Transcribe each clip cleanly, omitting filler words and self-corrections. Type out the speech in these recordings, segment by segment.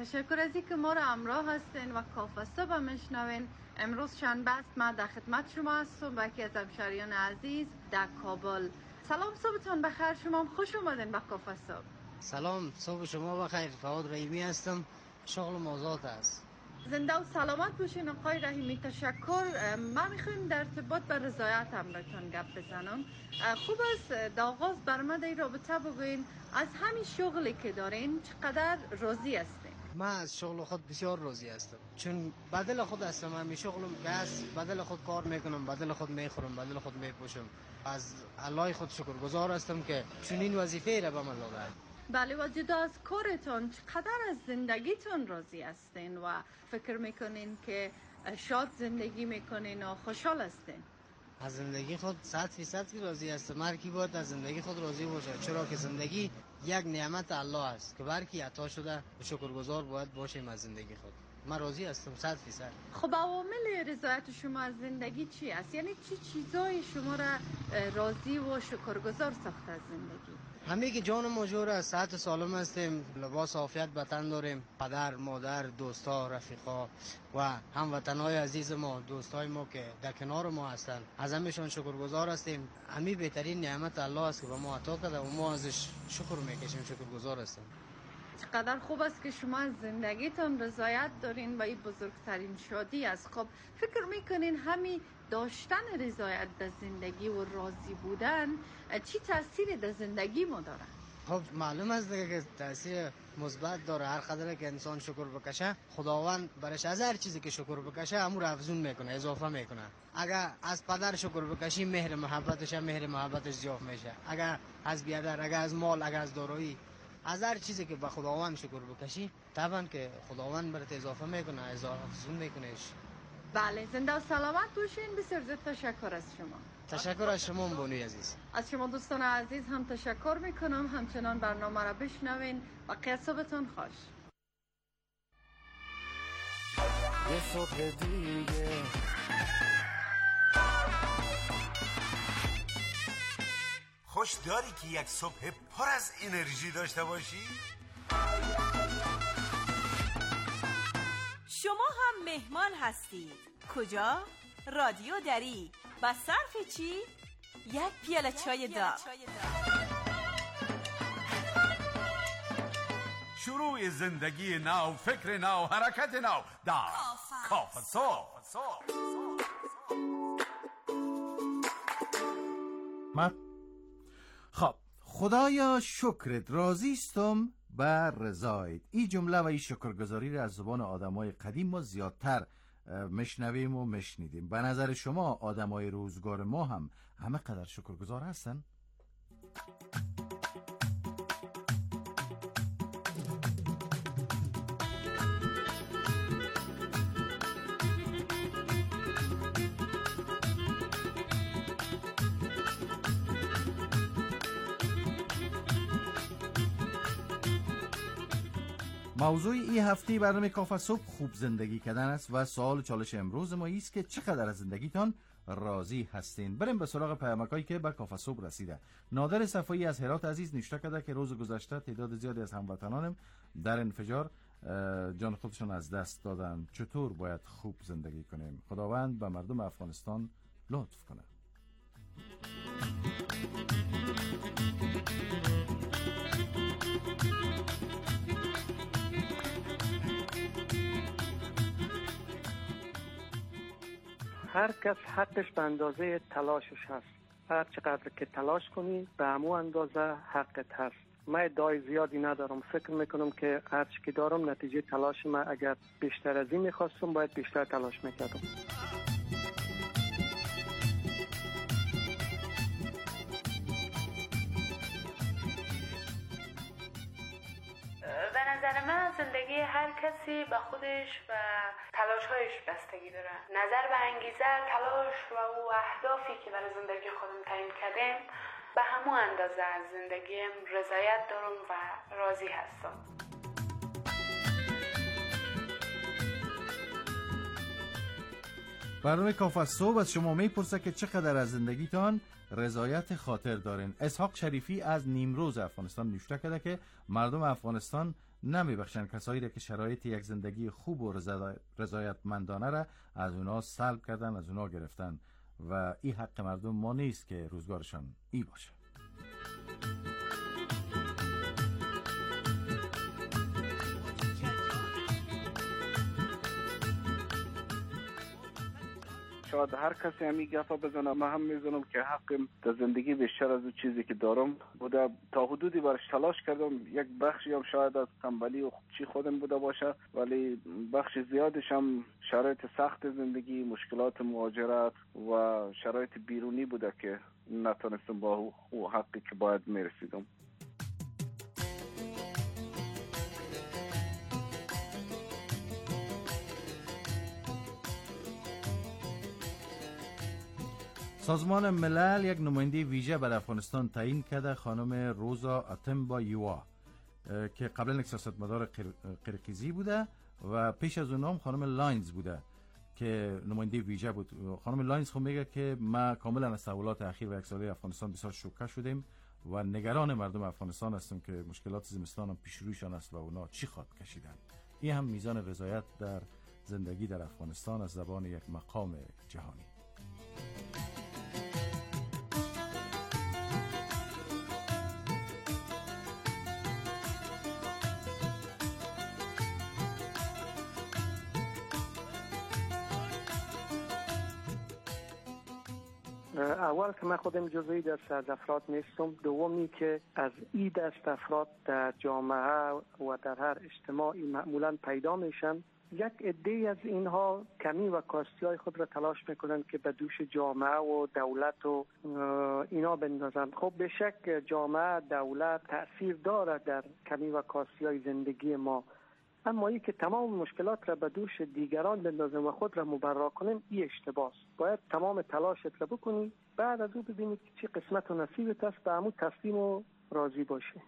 تشکر از اینکه ما را همراه هستین و کافه صبح میشنوین. امروز شنبه است، من در خدمت شما هستم با یکی از همشهریان عزیز در کابل. سلام، صبحتون بخیر. شما خوش اومدین به کافه صبح. سلام، صبح شما بخیر. فواد رحیمی هستم، شغل آزاد است. زنده و سلامت باشین آقای رحیمی. تشکر. من میخوایم در ارتباط به رضایت امرتون گپ بزنم. خوب است در آغاز بر من در رابطه بگوین از همین شغلی که دارین چقدر راضی هستین؟ من از شغل خود بسیار راضی هستم، چون بدل خود هستم. همین شغلم که هست بدل خود کار میکنم، بدل خود میخورم، بدل خود میپوشم. از الله خود شکرگزار هستم که چون این وظیفه را به من داده. بله، و جدا از کارتون چقدر از زندگیتون راضی هستین و فکر میکنین که شاد زندگی میکنین و خوشحال هستین؟ از زندگی خود 100% راضی هستم. هر کی باید از زندگی خود راضی باشه، چرا که زندگی یک نعمت الله است که برکی عطا شده. شکرگزار باید باشیم از زندگی خود. من راضی هستم 100%. خب عوامل رضایت شما از زندگی چی است؟ یعنی چی چیزای شما را راضی و شکرگزار ساخته از زندگی؟ همه که جان ما جور است، صحت سالم هستیم، لباس عافیت به تن داریم، پدر، مادر، دوستا، رفیقا و هموطنای عزیز ما، دوستای ما که در کنار ما هستند، از همهشان شکرگزار هستیم. همین بهترین نعمت الله است که به ما عطا کرده و ما ازش شکر میکشیم، شکرگزار هستیم. چقدر خوب است که شما از زندگیتون رضایت دارین و این بزرگترین شادی است. خب فکر میکنین همین داشتن رضایت در زندگی و راضی بودن چی تأثیری در زندگی ما داره؟ خب معلوم است که تأثیر مثبت داره. هر قدر که انسان شکر بکشه، خداوند برش از هر چیزی که شکر بکشه امور افزون میکنه، اضافه میکنه. اگر از پدر شکر بکشی، مهر محبتش زیاد میشه. اگر از بیادر، اگر از مال، اگر از دارایی، از هر چیزی که به خداوند شکر بکشی، طبعا که خداوند برات اضافه میکنه، افزون میکنهش. بله، زنده و سلامت باشین. بسیار زیاد تشکر از شما. تشکر از شما بانوی عزیز. از شما دوستان عزیز هم تشکر میکنم. همچنان برنامه را بشنوین و صبحتون خوش. یه صبح دیگه خوش داری که یک صبح پر از انرژی داشته باشی؟ شما هم مهمان هستید. کجا؟ رادیو دری. با صرف چی؟ یک پیاله چای داغ. شروع زندگی نو، فکر نو، حرکت نو در کافه صبح. خب، خدایا شکرت، راضیستم بر رضایت. این جمله و این شکرگزاری را از زبان آدمای قدیم ما زیادتر مشنویم و مشنیدیم. به نظر شما آدمای روزگار ما هم همه قدر شکرگزار هستن؟ موضوع این هفته برنامه کافه صبح خوب زندگی کردن است و سوال چالش امروز ما است که چقدر از زندگیتان راضی هستین. بریم به سراغ پیامکایی که به کافه صبح رسیده. نادر صفایی از هرات عزیز نوشته کرده که روز گذشته تعداد زیادی از هموطنانم در انفجار جان خودشون از دست دادن. چطور باید خوب زندگی کنیم؟ خداوند به مردم افغانستان لطف کنه. هر کس حقش به اندازه تلاشش هست. هر چقدر که تلاش کنی به همون اندازه حقت هست. من ادعای زیادی ندارم. فکر میکنم که هر چی که دارم نتیجه تلاش من. اگر بیشتر از این میخواستم باید بیشتر تلاش میکردم. به نظر من زندگی هر کسی به خودش و تلاش‌هایش بستگی داره. نظر به انگیزه، تلاش و اهدافی که برای زندگی خودم تعیین کردم به همون اندازه از زندگیم رضایت دارم و راضی هستم. برنامه کافه صبح از شما میپرسه که چقدر از زندگیتان رضایت خاطر دارین. اسحاق شریفی از نیمروز افغانستان نوشته کرده که مردم افغانستان نمیبخشن کسایی را که شرایط یک زندگی خوب و رضایتمندانه را از اونا سلب کردن، از اونا گرفتن و این حق مردم ما نیست که روزگارشان ای باشه. شاید هر کسی همی گفا بزنه، من هم میزنم که حقم در زندگی بیشتر از اون چیزی که دارم بوده. تا حدودی برش تلاش کردم. یک بخشی هم شاید از تنبلی و چی خودم بوده باشه، ولی بخش زیادش هم شرایط سخت زندگی، مشکلات مهاجرت و شرایط بیرونی بوده که نتونستم با او حقی که باید میرسیدم. سازمان ملل یک نماینده ویژه بر افغانستان تعیین کرده، خانم روزا اتمبایوا که قبلا یک سیاستمدار قرقیزی بوده و پیش از اونم خانم لاینز بوده که نماینده ویژه بود. خانم لاینز خب میگه که ما کاملا از تحولات اخیر و یک ساله افغانستان بسیار شوکه شدیم و نگران مردم افغانستان هستیم که مشکلات زمستان هم پیش رویشان است و اونا چی خواد کشیدن. این هم میزان رضایت در زندگی در افغانستان از زبان یک مقام جهانی. اول که من خودم جزئی دست از افراد نیستم، دومی که از این دست افراد در جامعه و در هر اجتماعی معمولا پیدا میشن، یک عده از اینها کمی و کاستی های خود را تلاش میکنن که به دوش جامعه و دولت و اینا بندازن. خب به شک جامعه، دولت تأثیر داره در کمی و کاستی های زندگی ما، اما ای که تمام مشکلات را به دوش دیگران بندازیم و خود را مبرا کنیم، این اشتباه است. باید تمام تلاشت را بکنی، بعد از او ببینید چه قسمت و نصیبت است، به همون تسلیم و راضی باشه.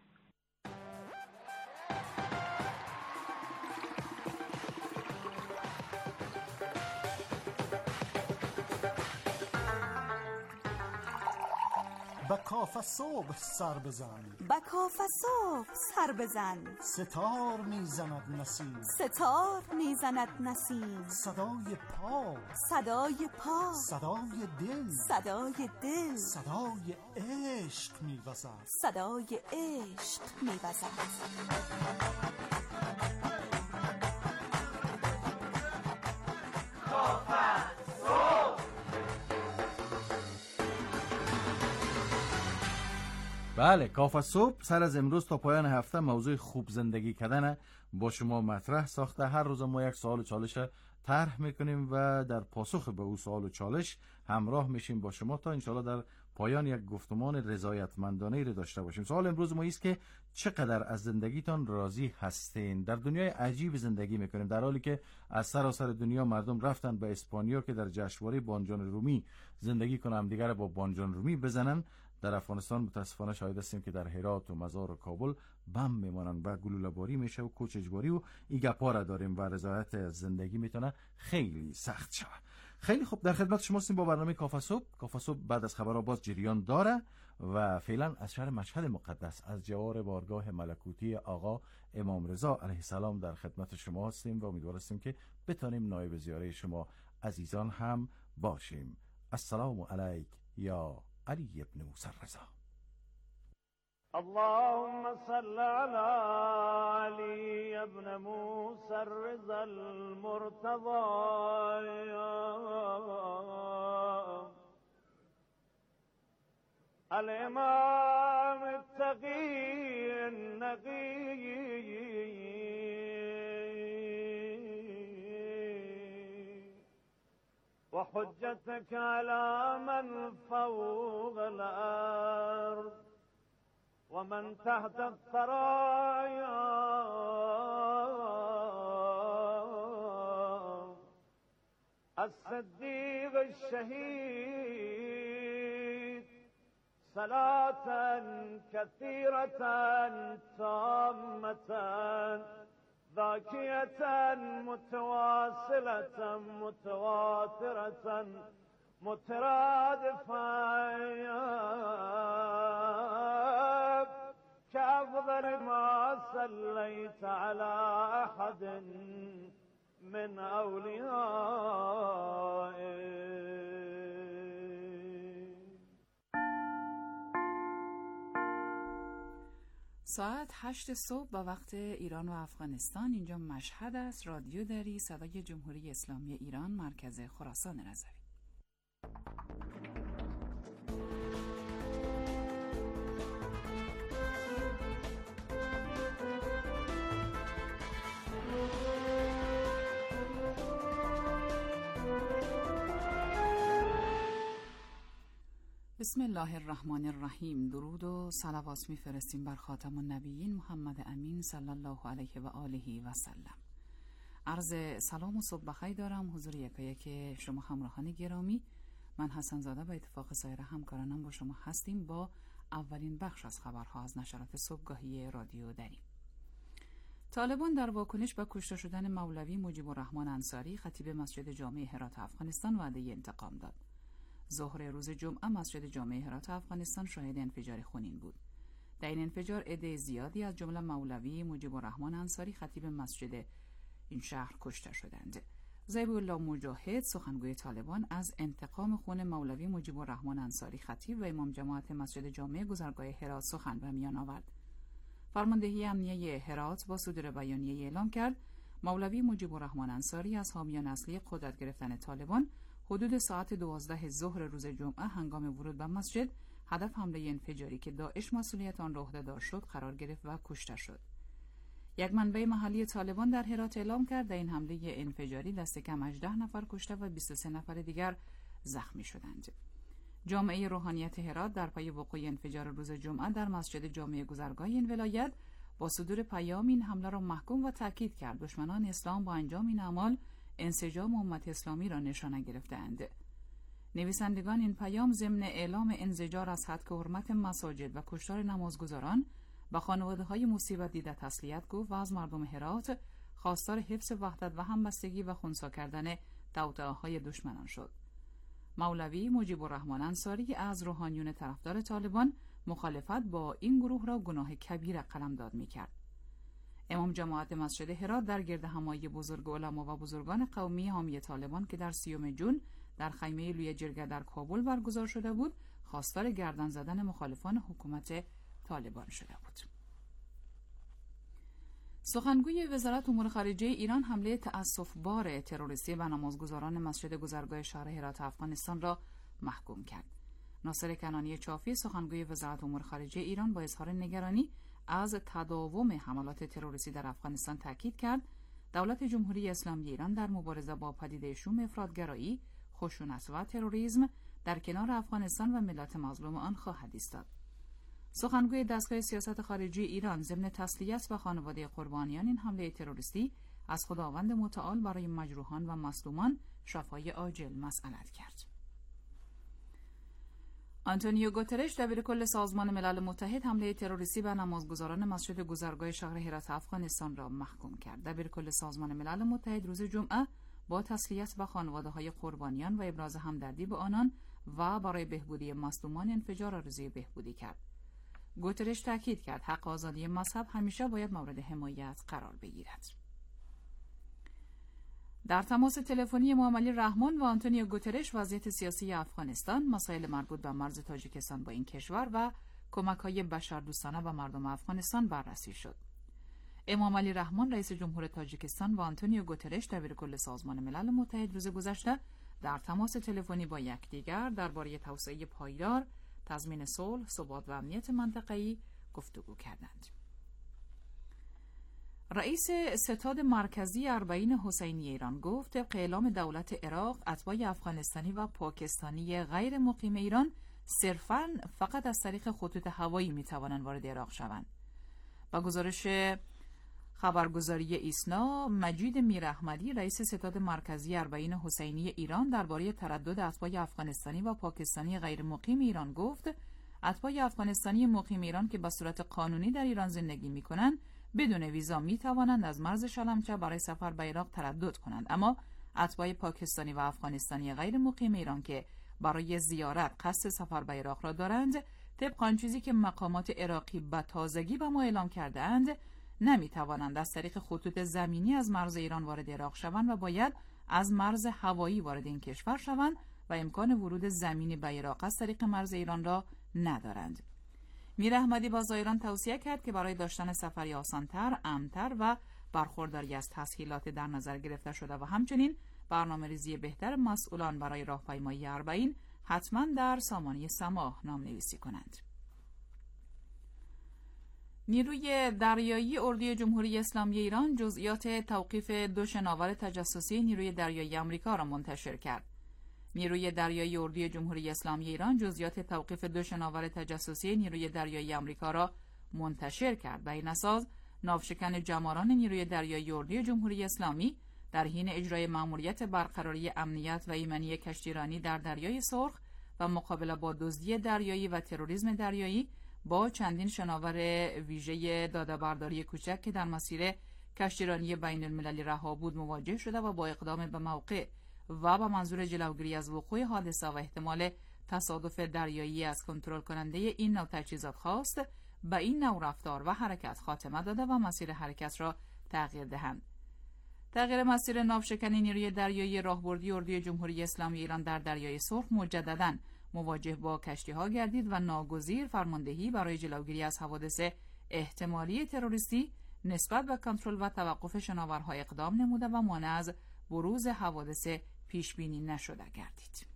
با کاف صبح سر بزن، با کاف صبح سر بزن، ستار میزند نسیم، ستار میزند نسیم، صدای پا، صدای پا، صدای دل، صدای دل، صدای عشق میوزد، صدای عشق میوزد. بله، کاف صبح سر از امروز تا پایان هفته موضوع خوب زندگی کردن با شما مطرح ساخته. هر روز ما یک سوال و چالش طرح میکنیم و در پاسخ به او سوال و چالش همراه میشیم با شما تا انشاءالله در پایان یک گفتمان رضایتمندانه را داشته باشیم. سوال امروز ما است که چقدر از زندگیتان راضی هستین؟ در دنیای عجیب زندگی میکنیم، در حالی که از سراسر دنیا مردم رفتن به اسپانیا که در جشنواره بانجان رومی زندگی کنن، هم دیگر با بانجان رومی بزنن. در افغانستان متاسفانه شاهد هستیم که در هرات و مزار و کابل بم میمانن و گلوله باری میشه و کوچ اجباری و این گپا را داریم و رضایت زندگی میتونه خیلی سخت شود. خیلی خوب، در خدمت شما هستیم با برنامه کاف صبح. کاف صبح بعد از خبرها باز جریان داره و فعلا از شهر مشهد مقدس از جوار بارگاه ملکوتی آقا امام رضا علیه السلام در خدمت شما هستیم و امیدوار هستیم که بتونیم نایب زیاره شما عزیزان هم باشیم. السلام علیک یا علی ابن موسی الرضا. اللهم صل على علي ابن موسى الرضا المرتضى الامام التقي النقي وحجتك على من فوق الأرض ومن تحت الثرايا الصديق الشهيد صلاة كثيرة تامة ذاكية متواصلة متواترة مترادفة كأفضل ما صليت على أحد من أوليائك. ساعت 8 صبح با وقت ایران و افغانستان. اینجا مشهد است. رادیو دری، صدای جمهوری اسلامی ایران، مرکز خراسان رضوی. بسم الله الرحمن الرحیم. درود و صلوات می‌فرستیم بر خاتم النبیین محمد امین صلی الله علیه و آله و سلم. عرض سلام و صبح بخیر دارم حضور یکایک شما همراهان گرامی. من حسن زاده به اتفاق سایر همکارانم با شما هستیم با اولین بخش از خبرها از نشرات صبحگاهی رادیو دری. طالبان در واکنش به کشته شدن مولوی مجیب الرحمن انصاری خطیب مسجد جامع هرات افغانستان وعده انتقام داد. ظهر روز جمعه مسجد جامع هرات افغانستان شاهد انفجار خونین بود. در این انفجار عده زیادی از جمله مولوی مجیب الرحمن انصاری خطیب مسجد این شهر کشته شدند. ذبیح الله مجاهد سخنگوی طالبان از انتقام خون مولوی مجیب الرحمن انصاری خطیب و امام جماعت مسجد جامع گذرگاه هرات سخن به میان آورد. فرماندهی امنیه هرات با صدور بیانیه اعلام کرد مولوی مجیب الرحمن انصاری از حامیان اصلی قدرت گرفتن طالبان حدود ساعت 12 ظهر روز جمعه هنگام ورود به مسجد هدف حمله انفجاری که داعش مسئولیت آن را عهده‌دار شد قرار گرفت و کشته شد. یک منبع محلی طالبان در هرات اعلام کرد در این حمله انفجاری دست کم 18 نفر کشته و 23 نفر دیگر زخمی شدند. جامعه روحانیت هرات در پی وقوع انفجار روز جمعه در مسجد جامع گذرگاه این ولایت با صدور پیام این حمله را محکوم و تاکید کرد دشمنان اسلام با انجام این اعمال انسجام امت اسلامی را نشانه گرفتند. نویسندگان این پیام ضمن اعلام انزجار از حد که حرمت مساجد و کشتار نمازگزاران با خانواده‌های مصیبت دیده تسلیت گفت و از مردم هرات خواستار حفظ وحدت و همبستگی و خنثی کردن توطئه‌های دشمنان شد. مولوی مجیب الرحمن انصاری از روحانیون طرفدار طالبان مخالفت با این گروه را گناه کبیر قلمداد می‌کرد. امام جماعت مسجد هرات در گردهمایی بزرگ علما و بزرگان قومی حامی طالبان که در 30 جون در خیمه لوی جرگه در کابل برگزار شده بود خواستار گردن زدن مخالفان حکومت طالبان شده بود. سخنگوی وزارت امور خارجه ایران حمله تأسف‌بار تروریستی به نمازگزاران مسجد گذرگاه شهر هرات افغانستان را محکوم کرد. ناصر کنانی چافی سخنگوی وزارت امور خارجه ایران با اظهار نگرانی از تداوم حملات تروریستی در افغانستان تاکید کرد دولت جمهوری اسلامی ایران در مبارزه با پدیده شوم افراطگرایی، خشونت و تروریسم در کنار افغانستان و ملت مظلوم آن خواهد ایستاد. سخنگوی دستگاه سیاست خارجی ایران ضمن تسلیت به خانواده قربانیان این حمله تروریستی از خداوند متعال برای مجروحان و مظلومان شفای عاجل مسئلت کرد. آنتونیو گوترش دبیرکل سازمان ملل متحد حمله تروریستی به نمازگزاران مسجد گذرگاه شهر هرات افغانستان را محکوم کرد. دبیرکل سازمان ملل متحد روز جمعه با تسلیت به خانواده‌های قربانیان و ابراز همدردی به آنان و برای بهبودی مظلومان انفجار آرزوی بهبودی کرد. گوترش تاکید کرد حق آزادی مذهب همیشه باید مورد حمایت قرار بگیرد. در تماس تلفنی امام علی رحمان و آنتونیو گوترش وضعیت سیاسی افغانستان، مسائل مربوط به مرز تاجیکستان با این کشور و کمک‌های بشردوستانه به مردم افغانستان بررسی شد. امام علی رحمان رئیس جمهور تاجیکستان و آنتونیو گوترش دبیرکل سازمان ملل متحد روز گذشته در تماس تلفنی با یکدیگر درباره توسعه پایدار، تضمین صلح، ثبات و امنیت منطقه‌ای گفتگو کردند. رئیس ستاد مرکزی اربعین حسینی ایران گفت طبق اعلام دولت عراق اتباع افغانستانی و پاکستانی غیر مقیم ایران صرفاً فقط از طریق خطوط هوایی میتوانند وارد عراق شوند. با گزارش خبرگزاری ایسنا، مجید میراحمدی رئیس ستاد مرکزی اربعین حسینی ایران درباره تردد اتباع افغانستانی و پاکستانی غیر مقیم ایران گفت اتباع افغانستانی مقیم ایران که به صورت قانونی در ایران زندگی میکنند بدون ویزا می توانند از مرز شلمچه برای سفر به عراق تردد کنند، اما اتباع پاکستانی و افغانستانی غیر مقیم ایران که برای زیارت قصد سفر به عراق را دارند طبق آن چیزی که مقامات عراقی به تازگی به ما اعلام کرده‌اند، نمی‌توانند از طریق خطوط زمینی از مرز ایران وارد عراق شوند و باید از مرز هوایی وارد این کشور شوند و امکان ورود زمینی به عراق از طریق مرز ایران را ندارند. میر احمدی با زائران توصیه کرد که برای داشتن سفری آسان‌تر، امن‌تر و برخورداری از تسهیلات در نظر گرفته شده و همچنین برنامه‌ریزی بهتر مسئولان برای راهپیمایی اربعین حتما در سامانه سماح نام‌نویسی کنند. نیروی دریایی اردوی جمهوری اسلامی ایران جزئیات توقیف 2 شناور تجسسی نیروی دریایی آمریکا را منتشر کرد. نیروی دریایی اردوی جمهوری اسلامی ایران جزئیات توقیف 2 شناور تجسسی نیروی دریایی آمریکا را منتشر کرد. به این اساس ناوشکن جماران نیروی دریایی اردوی جمهوری اسلامی در حین اجرای مأموریت برقراری امنیت و ایمنی کشتیرانی در دریای سرخ و مقابله با دزدی دریایی و تروریسم دریایی با چندین شناور ویژه داده‌برداری کوچک که در مسیر کشتیرانی بین المللی رها بود مواجه شده و با اقدام به موقع و با منظور جلوگیری از وقوع حادثه و احتمال تصادف دریایی از کنترل کننده این نوع تجهیزات خواست به این نوع رفتار و حرکت خاتمه داده و مسیر حرکت را تغییر دهند. تغییر مسیر ناوشکن نیروی دریایی راهبردی اردوی جمهوری اسلامی ایران در دریای سرخ مجدداً مواجه با کشتی‌ها گردید و ناگزیر فرماندهی برای جلوگیری از حوادث احتمالی تروریستی نسبت به کنترل و توقف شناورها اقدام نموده و مانع از بروز حوادث پیشبینی نشده گردید.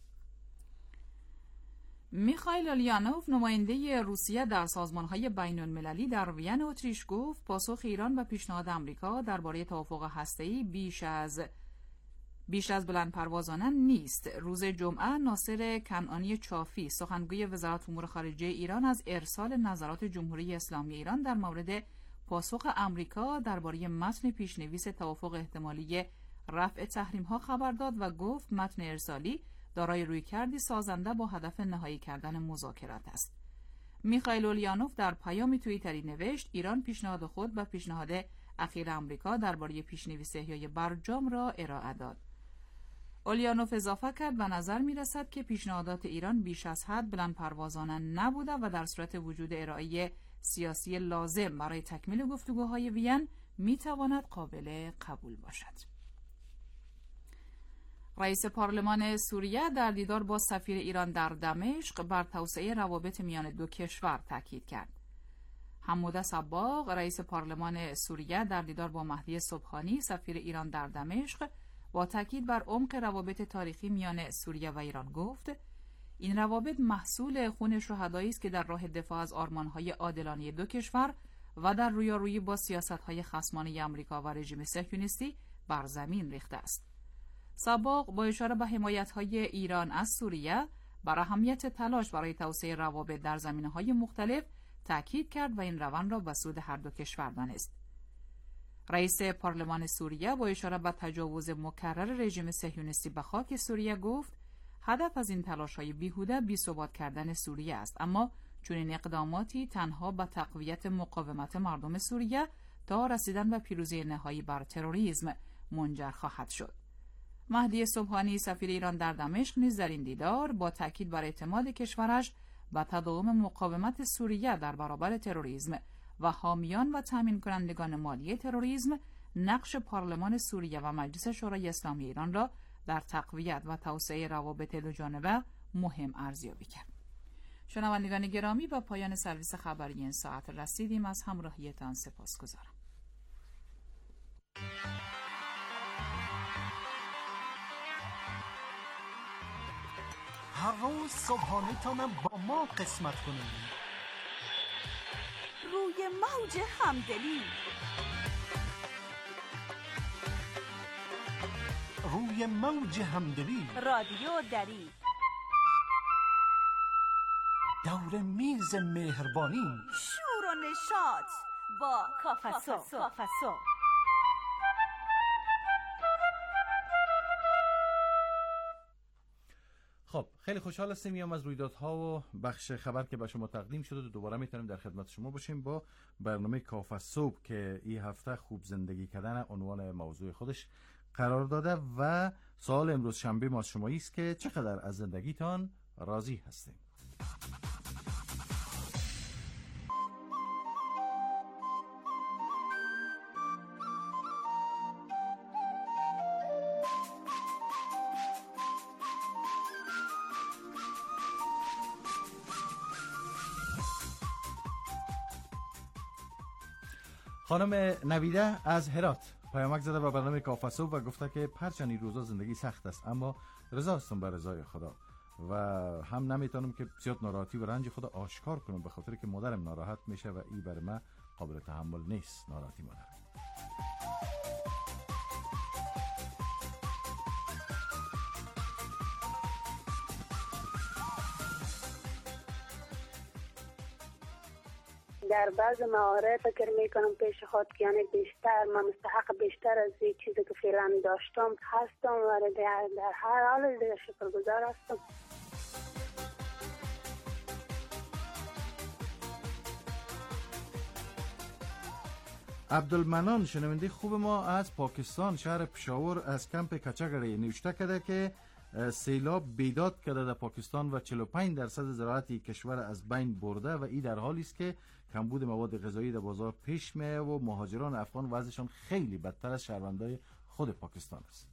میخائیل اولیانوف نماینده روسیه در سازمان‌های بین‌المللی در وین اتریش گفت پاسخ ایران به پیشنهاد آمریکا درباره توافق هسته‌ای بیش از بلندپروازانه نیست. روز جمعه ناصر کنعانی چافی سخنگوی وزارت امور خارجه ایران از ارسال نظرات جمهوری اسلامی ایران در مورد پاسخ آمریکا درباره متن پیشنویس توافق احتمالی رفع تحریم‌ها خبر داد و گفت متن ارسالی دارای رویکردی سازنده با هدف نهایی کردن مذاکرات است. میخائیل اولیانوف در پیام توییتری نوشت ایران پیشنهاد خود به پیشنهاد اخیر آمریکا درباره پیشنویس احیای برجام را ارائه داد. اولیانوف اضافه کرد به نظر می‌رسد که پیشنهادات ایران بیش از حد بلندپروازانه نبوده و در صورت وجود ارائه سیاسی لازم برای تکمیل گفتگوهای وین می‌تواند قابل قبول باشد. رئیس پارلمان سوریه در دیدار با سفیر ایران در دمشق بر توسعه روابط میان دو کشور تاکید کرد. حموده صباغ رئیس پارلمان سوریه در دیدار با مهدی صبحانی سفیر ایران در دمشق با تاکید بر عمق روابط تاریخی میان سوریه و ایران گفت این روابط محصول خون شهدایی است که در راه دفاع از آرمان‌های عادلانه دو کشور و در رویارویی با سیاست‌های خصمانه آمریکا و رژیم صهیونیستی بر زمین ریخته است. صباغ با اشاره به حمایت‌های ایران از سوریه بر اهمیت تلاش برای توسعه روابط در زمینه‌های مختلف تاکید کرد و این روند را به سود هر دو کشور دانست. رئیس پارلمان سوریه با اشاره به تجاوز مکرر رژیم صهیونیستی به خاک سوریه گفت هدف از این تلاش‌های بیهوده بی‌ثبات کردن سوریه است، اما چنین اقداماتی تنها به تقویت مقاومت مردم سوریه تا رسیدن به پیروزی نهایی بر تروریسم منجر خواهد شد. مهدی صبحانی سفیر ایران در دمشق نیز در این دیدار با تاکید بر اعتماد کشورش به تداوم مقاومت سوریه در برابر تروریسم و حامیان و تامین کنندگان مالی تروریسم نقش پارلمان سوریه و مجلس شورای اسلامی ایران را در تقویت و توسعه روابط دوجانبه مهم ارزیابی کرد. شنوندگان گرامی، با پایان سرویس خبری این ساعت رسیدیم. از همراهیتان سپاسگزارم. هر روز صبحانه تا من با ما قسمت کنیم. روی موج همدلی، روی موج همدلی، رادیو دری، دور میز مهربانی، شور و نشاط با کافسو. خب خیلی خوشحال هستیم میام از رویدادها و بخش خبر که به شما تقدیم شده و دوباره میتونیم در خدمت شما باشیم با برنامه کافه صبح که این هفته خوب زندگی کردن عنوان موضوع خودش قرار داده و سوال امروز شنبه ما از شمایی است که چقدر از زندگیتان راضی هستیم. خانم نویده از هرات پیامک زده به برنامه کافه صبح و گفته که هرچند این روزا زندگی سخت است اما رضا هستم به رضای خدا و هم نمیتونم که زیاد ناراحتی و رنج خدا آشکار کنم به خاطر که مادرم ناراحت میشه و این برای من قابل تحمل نیست ناراحتی مادر. در بعض موارد فکر میکنم پیش خود که یعنی بیشتر من مستحق بیشتر از این چیزی که فعلا داشتم هستم و در هر حال دیگه شکرگزار هستم. عبدالمنان شنونده خوب ما از پاکستان شهر پشاور از کمپ کچگری نوشته کرده که سیلاب بیداد کرده در پاکستان و 45% زراعت کشور از بین برده و این در حالی است که کمبود مواد غذایی در بازار پیش میاد و مهاجران افغان وضعشان خیلی بدتر از شهروندان خود پاکستان است.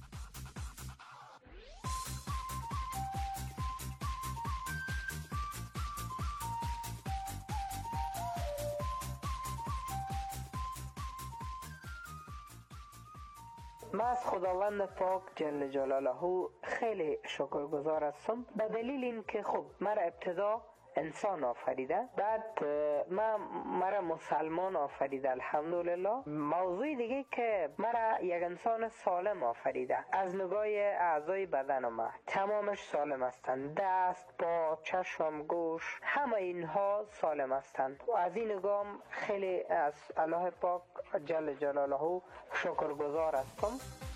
من از خداوند پاک جل جلاله خیلی شکرگزار هستم به دلیل اینکه خب مرا ابتدا انسان آفریده، بعد مرا مسلمان آفریده الحمدلله. موضوع دیگه که مرا یک انسان سالم آفریده، از نگاه اعضای بدن ما تمامش سالم هستند، دست، پا، چشم، گوش، همه اینها سالم هستند و از این نگاه خیلی از الله پاک جل جلاله شکرگزار هستم.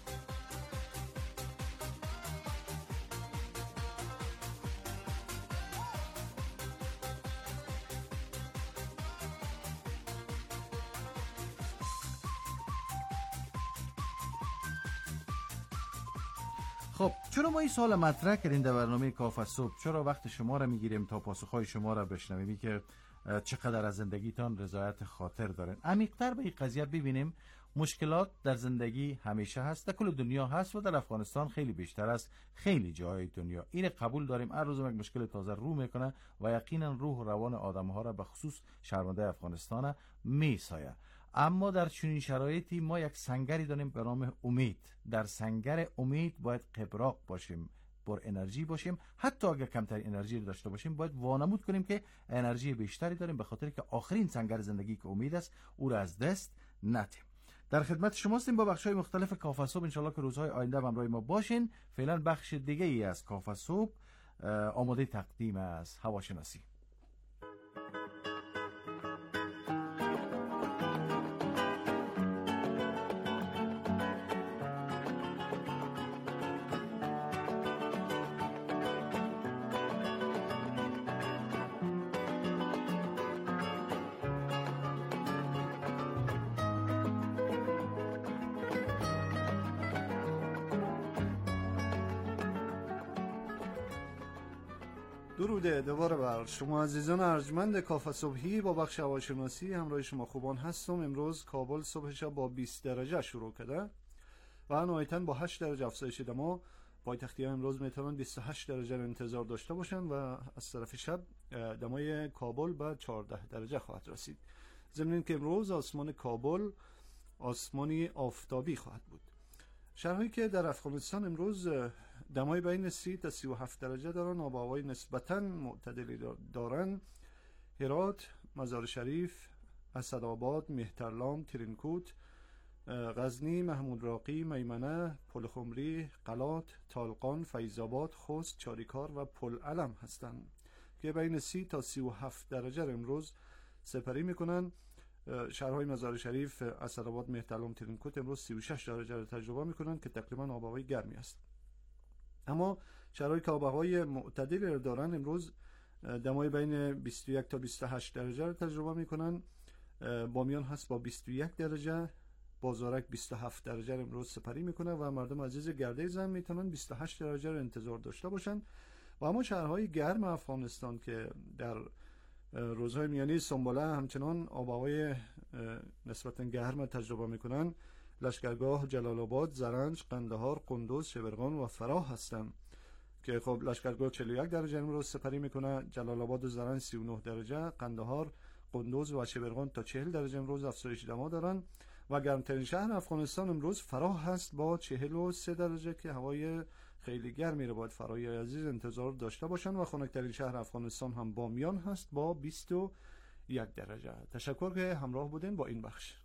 خب چرا ما این سوال مطرح کردیم در برنامه کافه صبح؟ چرا وقت شما را میگیریم تا پاسخهای شما را بشنویم که چقدر از زندگیتان رضایت خاطر دارین؟ عمیق‌تر به این قضیه ببینیم. مشکلات در زندگی همیشه هست، در کل دنیا هست و در افغانستان خیلی بیشتر است، خیلی جای دنیا. این قبول داریم، هر روز یک مشکل تازه رو میکنه و یقینا روح و روان آدم‌ها را به خصوص شهروندان افغانستان میسایه. اما در چنین شرایطی ما یک سنگری داریم به نام امید. در سنگر امید باید قبراق باشیم، پر انرژی باشیم. حتی اگر کمتر انرژی داشته باشیم باید وانمود کنیم که انرژی بیشتری داریم، به خاطر که آخرین سنگر زندگی که امید است او را از دست ندیم. در خدمت شما هستیم با بخش‌های مختلف کافه صبح. انشالله که روزهای آینده همراه ما باشین. فعلا بخش دیگه ای از کافه صبح آماده تقدیم از هواشناسی. درود دوباره بر شما عزیزان ارجمند کافه صبحی با بخش هواشناسی همراه شما خوبان هستم. امروز کابل صبحش با 20 درجه شروع کرده و نهایتاً با 8 درجه افزایش دما. پایتختی ها امروز میتونن 28 درجه انتظار داشته باشن و از طرف شب دمای کابل به 14 درجه خواهد رسید. ضمن که امروز آسمان کابل آسمانی آفتابی خواهد بود. شهرهایی که در افغانستان امروز دمای بین 30 تا 37 درجه دارن، آب و هوای نسبتاً معتدلی دارن: هرات، مزار شریف، اسدآباد، مهترلام، ترینکوت، غزنی، محمود راقی، میمنه، پل خمری، قلات، طالقان، فیض‌آباد، خوست، چاریکار و پل علم هستند که بین 30 تا 37 درجه امروز سپری میکنن. شهرهای مزار شریف، اسدآباد، مهترلام، ترینکوت امروز 36 درجه رو تجربه میکنن که تقریبا آب و هوای گرمی است. اما شهرهایی که آب و هوای معتدلی رو دارن امروز دمای بین 21 تا 28 درجه رو تجربه میکنن. بامیان هست با 21 درجه، بازارک 27 درجه امروز سپری میکنه و مردم عزیز گرده زن میتونن 28 درجه رو انتظار داشته باشن. و اما شهرهای گرم افغانستان که در روزهای میانی سنبله همچنان آب و هوای نسبتا گرم تجربه میکنن: لشکرگاه، جلال آباد، زرنج، قندهار، قندوز، شبرغان و فراه هستند که خب لشکرگاه 41 درجه امروز سپری میکنه، جلال آباد و زرنج 39 درجه، قندهار، قندوز و شبرغان تا 40 درجه امروز افزایش دما دارن و گرمترین شهر افغانستان امروز فراه هست با 43 درجه که هوای خیلی گرمی رو باید فرای عزیز انتظار داشته باشن و خنک‌ترین شهر افغانستان هم بامیان هست با 21 درجه. تشکر که همراه بودین با این بخش.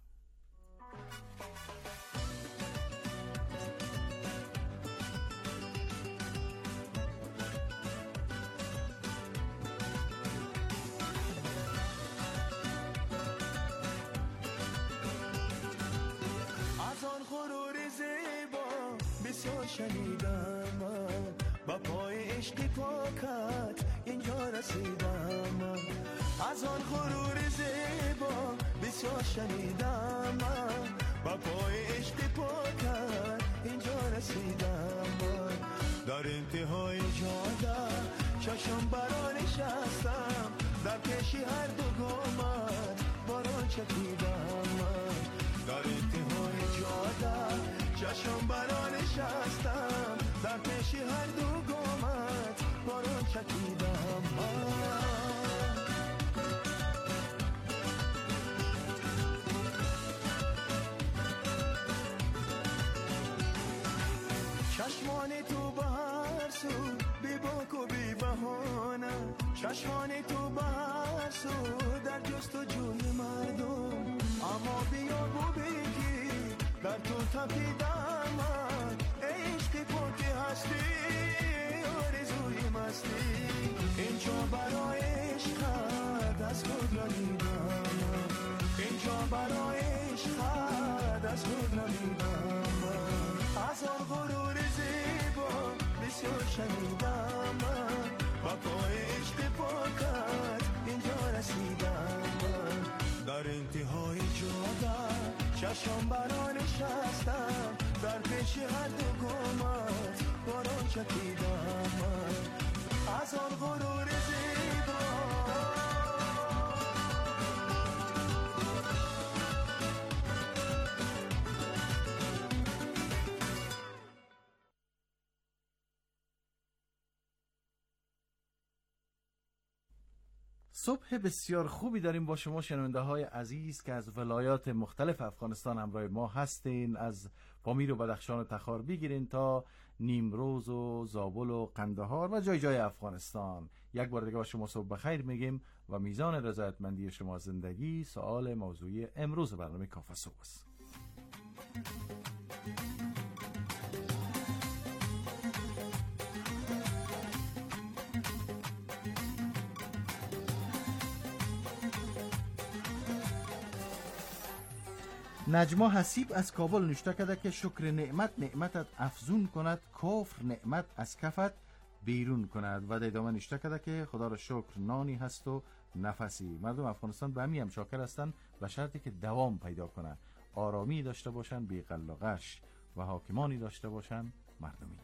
شنیدم با پای عشق پاکت اینجا رسیدم، از آن غرور زیبا بسیار شنیدم، با پای عشق پاکت اینجا رسیدم، در انتهای جاده چشم برا نشستم، در پیش هر دو گامت باران چکیدم، در انتهای جاده چشم برا نشستم، در پیش هر دو گامت باران چکیدم. چشمان تو به هر سو بی باک و بی بهانه، چشمان تو به هر سو در جستجوی مردم، اما بیا و بگی در تو تپیدم من، عشق پاک هستی آرزوی مستی، اینجا برای عشقت از خود رمیدم، اینجا برای عشقت از خود رمیدم، از آن غرور زیبا بسیار شنیدم، با پای عشق پاکت اینجا رسیدم، در انتهای جاده چشم برا نشستم، در پیش هر دو گامت باران چکیدم، از آن غرور زیبا. صبح بسیار خوبی داریم با شما شنونده های عزیز که از ولایات مختلف افغانستان همراه ما هستین، از پامیر و بدخشان و تخار بگیرین تا نیمروز و زابل و قندهار و جای جای افغانستان. یک بار دیگه با شما صبح بخیر میگیم و میزان رضایتمندی شما زندگی سوال موضوعی امروز برنامه کافه صبح است. نجما حسیب از کابل نوشته کرده که شکر نعمت نعمتت افزون کند، کفر نعمت از کفت بیرون کند. و در ادامه نوشته کرده که خدا را شکر نانی هست و نفسی. مردم افغانستان به همین هم شاکر هستند به شرطی که دوام پیدا کنه، آرامی داشته باشن بی غل و غش و حاکمانی داشته باشن مردمی.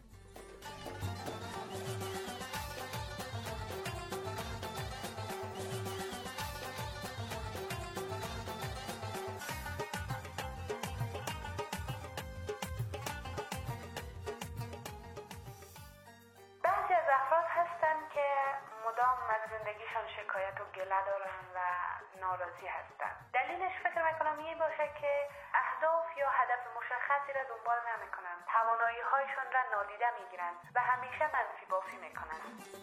زندگیشان شکایت و گله دارن و ناراضی هستن. دلیلش فکر میکنم این باشه که اهداف یا هدف مشخصی را دنبال نمیکنن، توانایی هایشان را نادیده میگیرن و همیشه منفی بافی میکنن.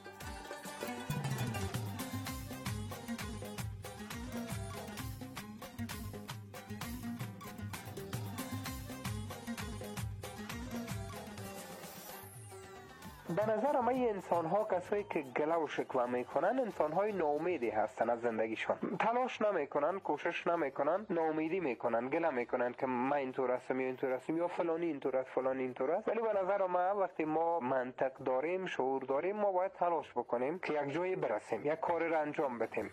به نظر من انسان ها کسایی که گله و شکوه میکنن انسان های ناامیدی هستن از زندگیشان، تلاش نمیکنن، کوشش نمیکنن، ناامیدی میکنن، گله میکنن که من اینطور هستم یا اینطور هستم یا فلانی اینطور است فلانی اینطور است. ولی به نظر من وقتی ما منطق داریم، شعور داریم، ما باید تلاش بکنیم که یک جایی برسیم، یک کاری را انجام بدیم.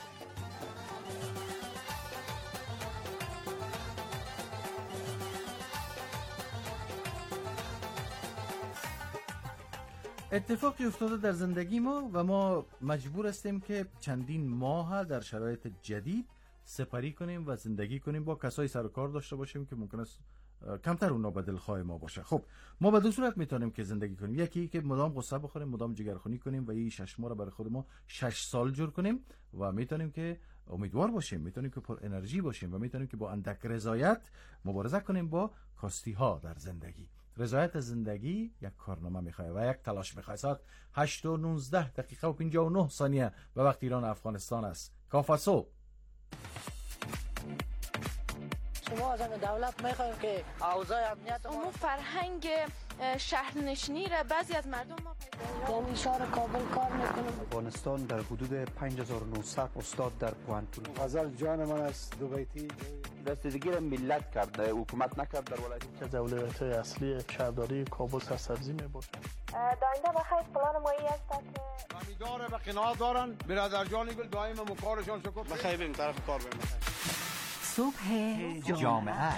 اتفاقی افتاده در زندگی ما و ما مجبور هستیم که چندین ماه در شرایط جدید سپری کنیم و زندگی کنیم، با کسایی سر و کار داشته باشیم که ممکن است کمتر اونا به دلخواه ما باشه. خب ما به دو صورت میتونیم که زندگی کنیم، یکی که مدام غصه بخوریم، مدام جگرخونی کنیم و این 6 ماه رو برای خود ما 6 سال جور کنیم، و میتونیم که امیدوار باشیم، میتونیم که پر انرژی باشیم و میتونیم که با اندک رضایت مبارزه کنیم با کاستی ها در زندگی. رضایت زندگی یک کارنامه میخواد و یک تلاش میخواد. ساعت 8:19 و 59 ثانیه به وقت ایران و افغانستان است. کافه صبح. شما از دولت میخوایم که اوضاع امنیت ما فرهنگ شهرنشینی را بعضی از مردم ما یعنی شهر کابل کار میکنم. افغانستان در حدود 5900 استاد در پوانتون. غزل جان من است دو بیتی دستگیر ملت کرده، حکومت نکرد در ولایت. از اولویت‌های اصلی شهرداری کابل سرسبزی میباشد. داینده بخیر پلان مایی است که امیدواره به قناعت دارن. برادر جان گل دائم مکارشان شکر. بخیر بریم طرف کار بریم. صبح جامعه.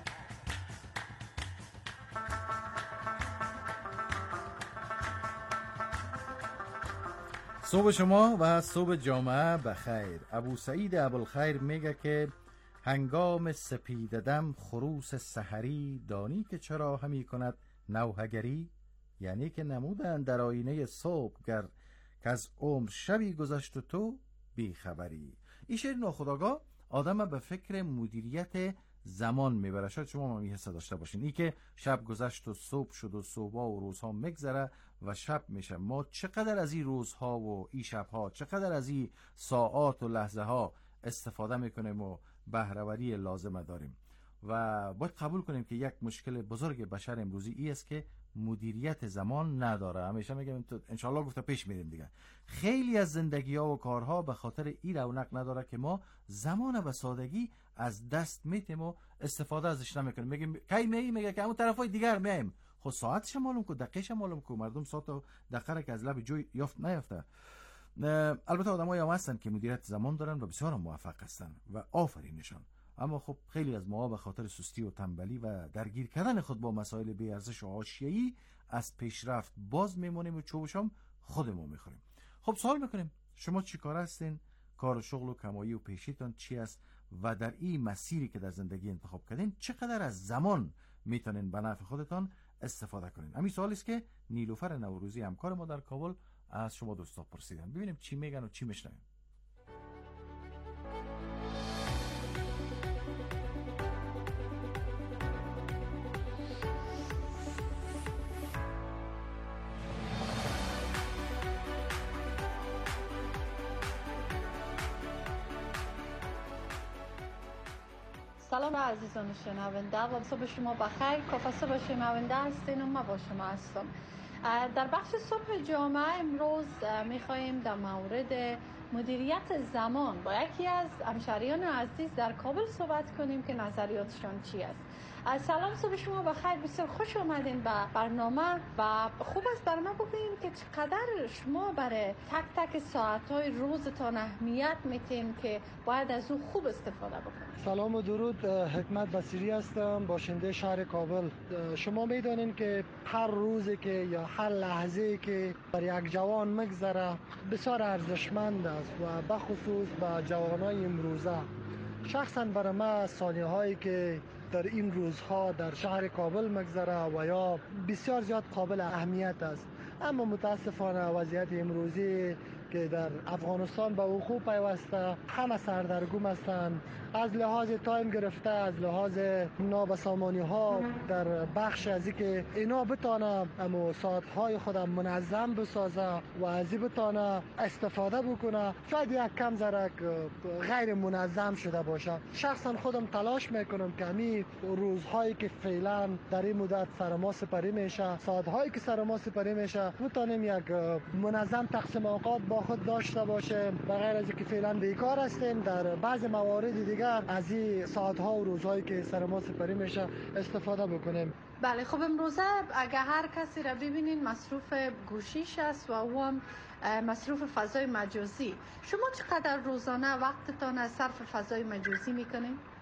صبح شما و صبح جامعه بخیر. ابو سعید ابوالخیر میگه که هنگام سپیددم خروس سحری دانی که چرا همی کند نوحگری، یعنی که نمودن در آینه صبح گر که از عمر شبی گذشت و تو بیخبری. این شعر ناخودآگاه آدم به فکر مدیریت زمان میبره. شاید شما هم این حس داشته باشین، این که شب گذشت و صبح شد و صبحا و روزها میگذره و شب میشه. ما چقدر از این روزها و این شبها، چقدر از این ساعات و لحظه ها استفاده میکنیم و بهره‌وری لازمه داریم و باید قبول کنیم که یک مشکل بزرگ بشر امروزی ای است که مدیریت زمان نداره. همیشه میگم انشالله گفته پیش میریم دیگه. خیلی از زندگی ها و کارها به خاطر این رونق نداره که ما زمان به سادگی از دست میتیم و استفاده ازش نمیکنیم. میگیم کی میگه که اون طرفای دیگر میایم. خود ساعتش معلوم کو، دقیقش معلوم کو. مردم ساعت و دقیقه که از لب جوی یافت نیافته. البته آدمایی هم هستن که مدیریت زمان دارن و بسیار موفق هستن و آفرینشان. اما خب خیلی از ما به خاطر سستی و تنبلی و درگیر کردن خود با مسائل بی ارزش و حاشیه‌ای از پیشرفت باز میمونیم و چوبشم خودمون میخوریم. خب سوال میکنیم شما چی کار هستین؟ کار و شغل و کمایی و پیشیتون چی است و در این مسیری که در زندگی انتخاب کردین چقدر از زمان میتونین به نفع خودتان استفاده کنین؟ همین سوالی است که نیلوفر نوروزی همکار ما در کابل از شما دوستا پرسیدن. ببینیم چی میگن و چی میشنویم. سلام عزیزان شنونده و صبح شما بخیر. کافه صبح شنونده هستین و ما با شما هستم. در بخش صبح جامعه امروز میخواییم در مورد مدیریت زمان با یکی از همشهریان عزیز در کابل صحبت کنیم که نظریاتشان چی است. سلام صبح شما بخیر، بسیار خوش آمدین به برنامه و خوب است برنامه بگوییم که چقدر شما برای تک تک ساعتهای روزتان اهمیت میتین که باید از او خوب استفاده بکنید. سلام و درود، حکمت بصیری هستم، باشنده شهر کابل. شما میدانین که هر روزی که یا هر لحظه که بر یک جوان مگذره بسیار ارزشمند است و بخصوص به جوانای امروزه. شخصا برای ما ثانیه هایی که در این روزها در شهر کابل مگذره و یا بسیار زیاد قابل اهمیت است. اما متاسفانه وضعیت امروزی که در افغانستان به وقوع پیوسته همه سردرگم هستند، از لحاظ تایم گرفته، از لحاظ نابسامانی ها در بخش از که اینا بتانه اما ساعتهای خودم منظم بسازه و از این بتانه استفاده بکنه. شاید یک کم ذره غیر منظم شده باشه. شخصا خودم تلاش میکنم که همین روزهایی که فعلا در این مدت سر ما سپری میشه، ساعتهایی که سر ما سپری میشه، بتانیم یک منظم تقسیم اوقات با خود داشته باشه. بغیر از که فعلا بیکار هستیم، در بعض موارد دیگر از این ساعتها و روزهایی که سر ما سپری میشه استفاده بکنیم. بله خب امروزه اگر هر کسی را ببینین مصروف گوشیش است و او هم مصروف فضای مجازی. شما چقدر روزانه وقتتان از صرف فضای مجازی میکنین؟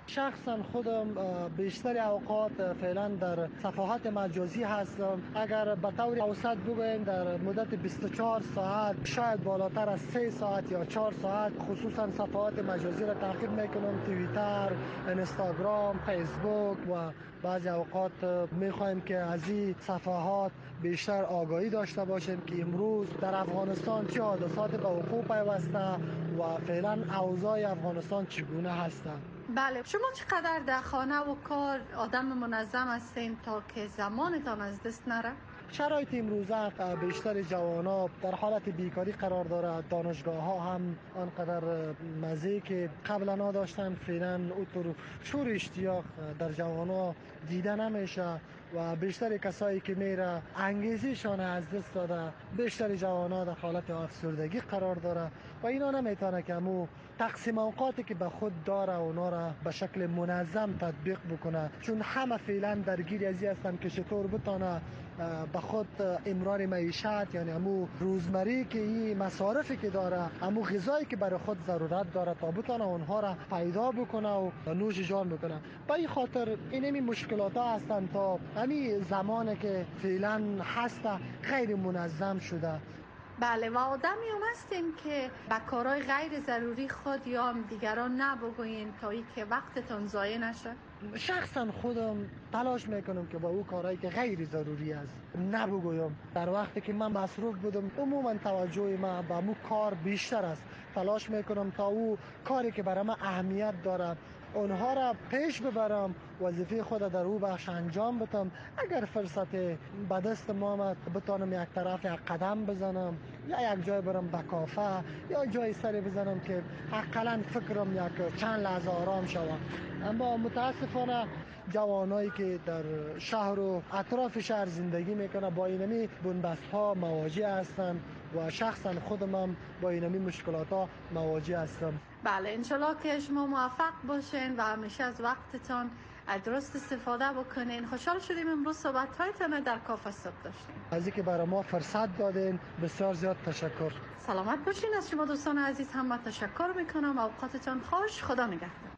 شخصا خودم بیشتر اوقات فعلا در صفحات مجازی هستم. اگر به طور اوسط بگویم در مدت 24 ساعت شاید بالاتر از 3 ساعت یا 4 ساعت خصوصا صفحات مجازی را تعقیب میکنم، توییتر، اینستاگرام، فیسبوک، و بعضی اوقات میخوایم که از این صفحات بیشتر آگاهی داشته باشیم که امروز در افغانستان چه حادثات به وقوع پیوسته و فعلا اوضاع افغانستان چگونه هستند. بله، شما چقدر در خانه و کار آدم منظم هستین تا که زمانتان از دست نره؟ شرایط امروزه بیشتر جوانا در حالت بیکاری قرار دارد. دانشگاه ها هم آنقدر مزه که قبلا داشتن فعلا اونطور شور اشتیاق در جوانا دیده نمیشه و بیشتر کسایی که میره انگیزشان از دست داده. بیشتر جوانا در حالت افسردگی قرار داره و اینا نمیتونه که امو تقسیم اوقاتی که به خود داره اونا را به شکل منظم تطبیق بکنه، چون همه فعلا درگیر ازی هستن که چطور بتونه به خود امرار معیشت، یعنی امو روزمری که این مصارفی که داره، امو غذایی که برای خود ضرورت داره تا بتونه اونها را پیدا بکنه و نوش جان بکنه. به این خاطر این مشکلات ها هستن تا همین زمانی که فعلا هست غیر منظم شده. بله، و آدمی هم هستین که به کارهای غیر ضروری خود یا هم دیگران نبگوین تا ای که وقتتون ضایع نشه؟ شخصا خودم تلاش میکنم که با او کارهایی که غیر ضروری است نبگویم. در وقتی که من مصروف بودم عموما توجه من به مو کار بیشتر است. تلاش میکنم تا او کاری که برای من اهمیت داره اونها را پیش ببرم، وظیفه خود در او بخش انجام بدم. اگر فرصت به دست ما آمد بتانم یک طرف یک قدم بزنم یا یک جای برم به کافه یا جای سری بزنم که حداقل فکرم یک چند لحظه آرام شوم. اما متاسفانه جوانایی که در شهر و اطراف شهر زندگی میکنه با اینمی بنبست ها مواجه هستند و شخصا خودم هم با اینمی مشکلات ها مواجه هستم. بله، انشالله که شما موفق باشین و همیشه از وقتتان درست استفاده بکنین. خوشحال شدیم امروز صحبت هایتان در کافه صبح داشتیم. از اینکه برای ما فرصت دادین بسیار زیاد تشکر. سلامت باشین. از شما دوستان عزیز هم تشکر میکنم. اوقاتتان خوش. خدا نگهدار.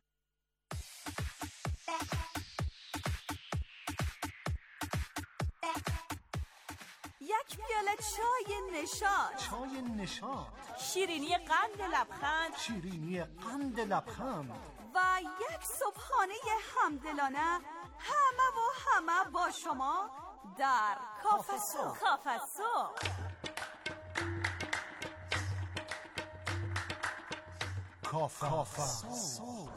یک پیاله چای نشاط. چای نشاط. شیرینی قند لبخند. شیرینی قند لبخند. و یک صبحانه همدلانه همه با شما در کافه صبح. کافه صبح. کافه صبح.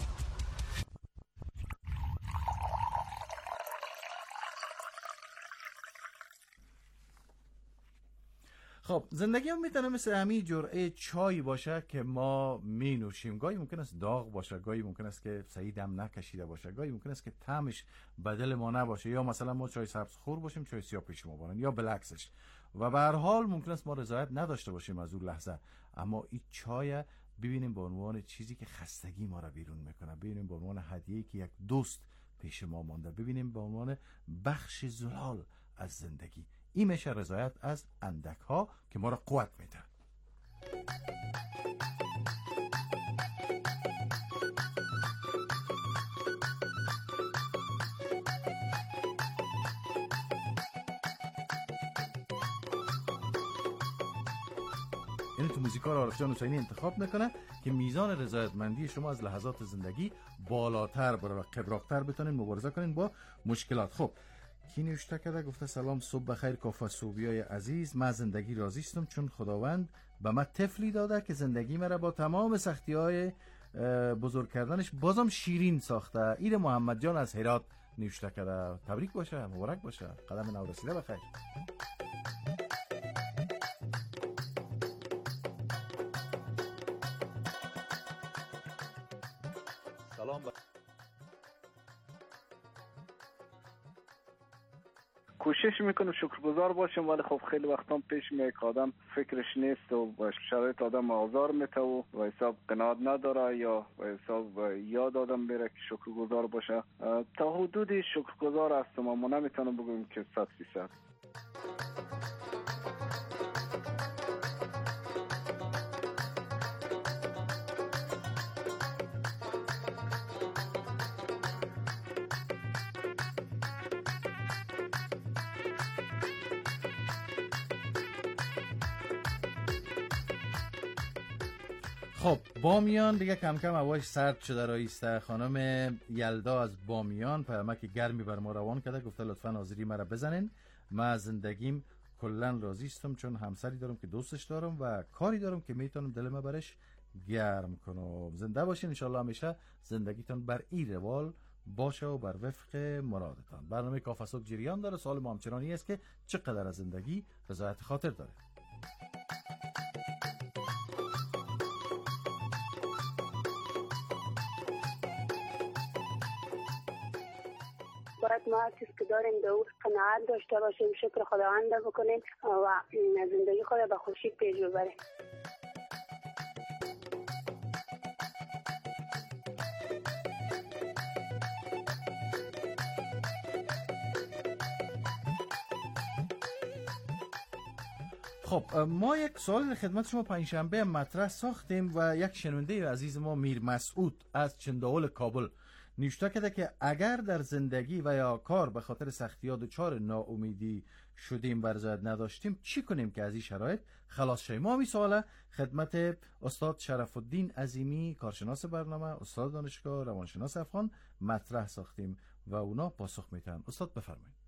خب زندگی هم میتونه مثل همین جرعه چای باشه که ما می نوشیم. گاهی ممکن است داغ باشه، گاهی ممکن است که صحیح دم نکشیده باشه، گاهی ممکن است که طعمش بدل ما نباشه، یا مثلا ما چای سبز خور باشیم چای سیاه پیش ما بارن، یا بالعکسش. و به هر حال ممکن است ما رضایت نداشته باشیم از اون لحظه، اما این چای ببینیم به عنوان چیزی که خستگی ما را بیرون میکنه، ببینیم به عنوان هدیه‌ای که یک دوست پیش ما مانده، ببینیم به عنوان بخش زلال از زندگی. این میشه رضایت از اندک ها که ما را قوت میده. یعنی تو موزیکار عارف جان حسینی انتخاب میکنه که میزان رضایتمندی شما از لحظات زندگی بالاتر بره و قبراقتر بتونین مبارزه کنین با مشکلات. خب کی نوشته کرده؟ گفته سلام، صبح بخیر کافه صوبیای عزیز. من زندگی راضی هستم چون خداوند به من طفلی داده که زندگی مرا با تمام سختی‌های بزرگ کردنش بازم شیرین ساخته. ایر محمد جان از هرات نوشته کرده. تبریک باشه، مبارک باشه، قدم نو رسیده بخیر. سلام کوشش میکنم شکرگزار باشم، ولی خب خیلی وقتا پیش میاد که آدم فکرش نیست و با شرایط آدم آزار میته و حساب قناعت نداره یا حساب یاد آدم بره که شکرگزار باشه. تا حدودی شکرگزار هستم اما نمیتونم بگم که 100%. خب بامیان دیگه کم کم هواش سرد شده رایسته. خانم یلدا از بامیان پیامک گرمی بر ما روان کرده، گفته لطفا حاضری مرا بزنین، من زندگیم کلا راضی استم چون همسری دارم که دوستش دارم و کاری دارم که میتونم دل ما برش گرم کنم. زنده باشین، انشالله همیشه زندگیتون بر این روال باشه و بر وفق مرادتان. برنامه کافه صبح جریان داره. سوال ما همچنانی است که چقدر از زندگی رضایت خاطر داره؟ باید ما هر چیز که داریم به او قناعت داشته باشیم، شکر خداوند بکنیم و زندگی خود به خوشی پیش ببریم. خب ما یک سوال خدمت شما پنجشنبه مطرح ساختیم و یک شنونده عزیز ما میر مسعود از چنداول کابل نوشته کرده که اگر در زندگی و یا کار به خاطر سختی‌ها دچار ناامیدی شدیم و رضایت نداشتیم چی کنیم که از این شرایط خلاص شیم؟ ما این سوال خدمت استاد شرف الدین عظیمی کارشناس برنامه، استاد دانشگاه روانشناس افغان مطرح ساختیم و اونا پاسخ میتن. استاد بفرمایید.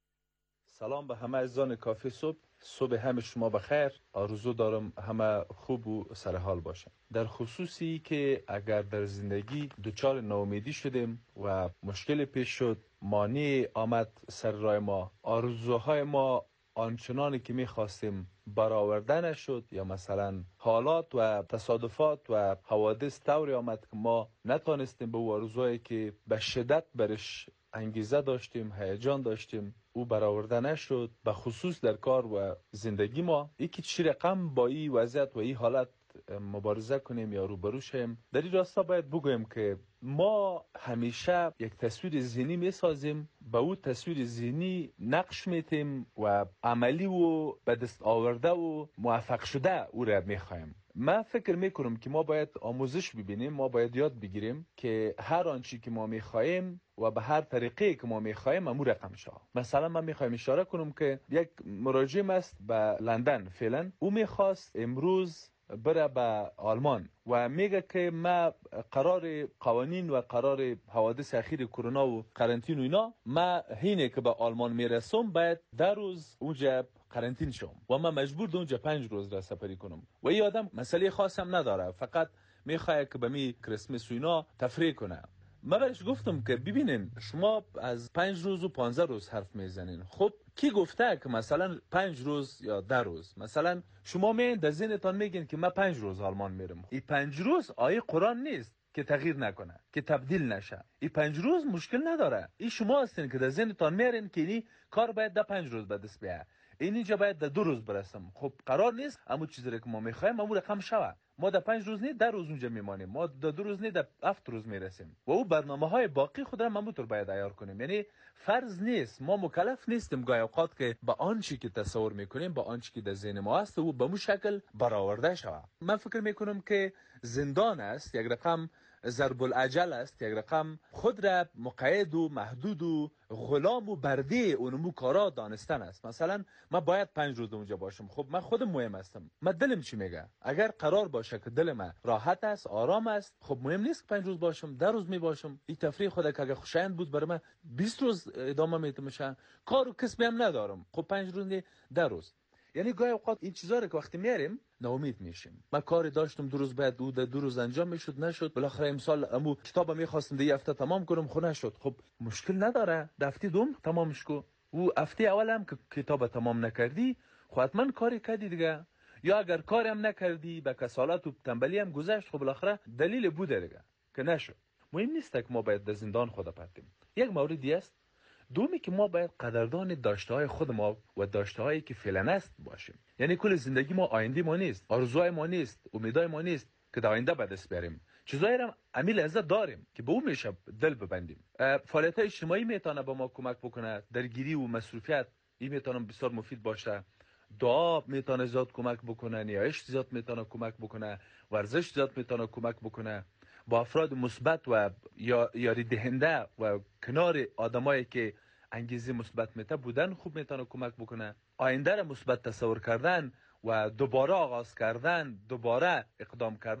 سلام به همه عزیزان کافی صبح. صبح همه شما بخیر. آرزو دارم همه خوب و سرحال باشن. در خصوصی که اگر در زندگی دچار ناامیدی شدیم و مشکل پیش شد، مانع آمد سر راه ما، آرزوهای ما آنچنانی که می‌خواستیم برآورده نشد یا مثلا حالات و تصادفات و حوادث طوری آمد که ما نتونستیم به آرزوهایی که به شدت برش انگیزه داشتیم، هیجان داشتیم، او برآورده نشد، به خصوص در کار و زندگی ما. یکی چی رقم با این وضعیت و این حالت مبارزه کنیم یا روبرو شیم؟ در این راستا باید بگویم که ما همیشه یک تصویر ذهنی میسازیم، به او تصویر ذهنی نقش میتیم و عملی و به دست آورده و موفق شده او را میخوایم. من فکر میکنم که ما باید آموزش ببینیم، ما باید یاد بگیریم که هر آنچی که ما میخوایم و به هر طریقی که ما میخوایم امور رقم شه. مثلا من میخوایم اشاره کنم که یک مراجعم است به لندن فعلا، او میخواست امروز بره به آلمان و میگه که ما قرار قوانین و قرار حوادث اخیر کرونا و قرنطین و اینا، ما هینه که به آلمان میرسم باید 10 روز اونجا قرنطین شم و من مجبور ده اونجا 5 روز را سپری کنم. و این آدم مسئله خاص هم نداره، فقط میخواد که به می کریسمس و اینا تفریح کنه. من برش گفتم که ببینین شما از 5 روز و 15 روز حرف میزنین. خب کی گفته که مثلا 5 روز یا 10 روز؟ مثلا شما میین در ذهنتان میگین که من 5 روز آلمان میرم. این 5 روز آیه قرآن نیست که تغییر نکنه، که تبدیل نشه. این 5 روز مشکل نداره. این شما هستین که در ذهنتان میارین که این کار باید در 5 روز به دست بیاد، اینجا باید در 2 روز برسم. خب قرار نیست اما چیزی که ما میخوایم امور رقم شوه. ما در 5 روز نیست 10 روز اونجا میمانیم، ما در 2 روز نیست در 7 روز میرسیم و او برنامه‌های باقی خود را همونطور باید عیار کنیم. یعنی فرض نیست، ما مکلف نیستیم گاهی اوقات که با آنچه که تصور میکنیم، با آنچه که در ذهن ما هست و به مو شکل برآورده شود. من فکر میکنم که زندان است، یک رقم ضرب العجل است، یک رقم خود را مقید و محدود و غلام و برده اونمو کارا دانستن است. مثلا من باید 5 روز اونجا باشم. خب من خودم مهم هستم، من دلم چی میگه؟ اگر قرار باشه که دل من راحت است، آرام است، خب مهم نیست که 5 روز باشم، 10 روز می باشم. این تفریح خود که اگر خوشایند بود برای من 20 روز ادامه میدم. کار و کسبی هم ندارم، خب 5 روز نه 10 روز. یعنی گاهی اوقات این چیزا رو که وقتی میاریم ناامید میشیم. من کاری داشتم 2 روز بعد 2 روز انجام میشد، نشد. بالاخره امسال امو کتابم میخواستم یه هفته تمام کنم، خو نشد. خب مشکل نداره، هفته دوم تمامش کو. و هفته اول هم که کتاب تمام نکردی خب حتما کاری کردی دیگه، یا اگر کاری هم نکردی به کسالت و تنبلی هم گذشت، خب بالاخره دلیل بوده دیگه که نشد. مهم نیست که ما باید در زندان خود پرتیم. یک موردی است. دومی که ما باید قدردان داشته‌های خود ما و داشته‌هایی که فعلا است باشیم. یعنی کل زندگی ما آینده ما نیست، آرزوهای ما نیست، امیدهای ما نیست که در آینده به دست بیاریم. چیزایی هم امیل عزت داریم که به اون میشه دل ببندیم. فعالیت‌های اجتماعی میتونه به ما کمک بکنه، درگیری و مصروفیت این میتونه بسیار مفید باشه. دعا میتونه زیاد کمک بکنه، نیایش زیاد میتونه کمک بکنه، ورزش زیاد میتونه کمک بکنه. با افراد مثبت و یاری دهنده و کنار آدمایی که انگیزه مثبت میته بودن خوب میتونه کمک بکنه. آینده را مثبت تصور کردن و دوباره آغاز کردن، دوباره اقدام کردن،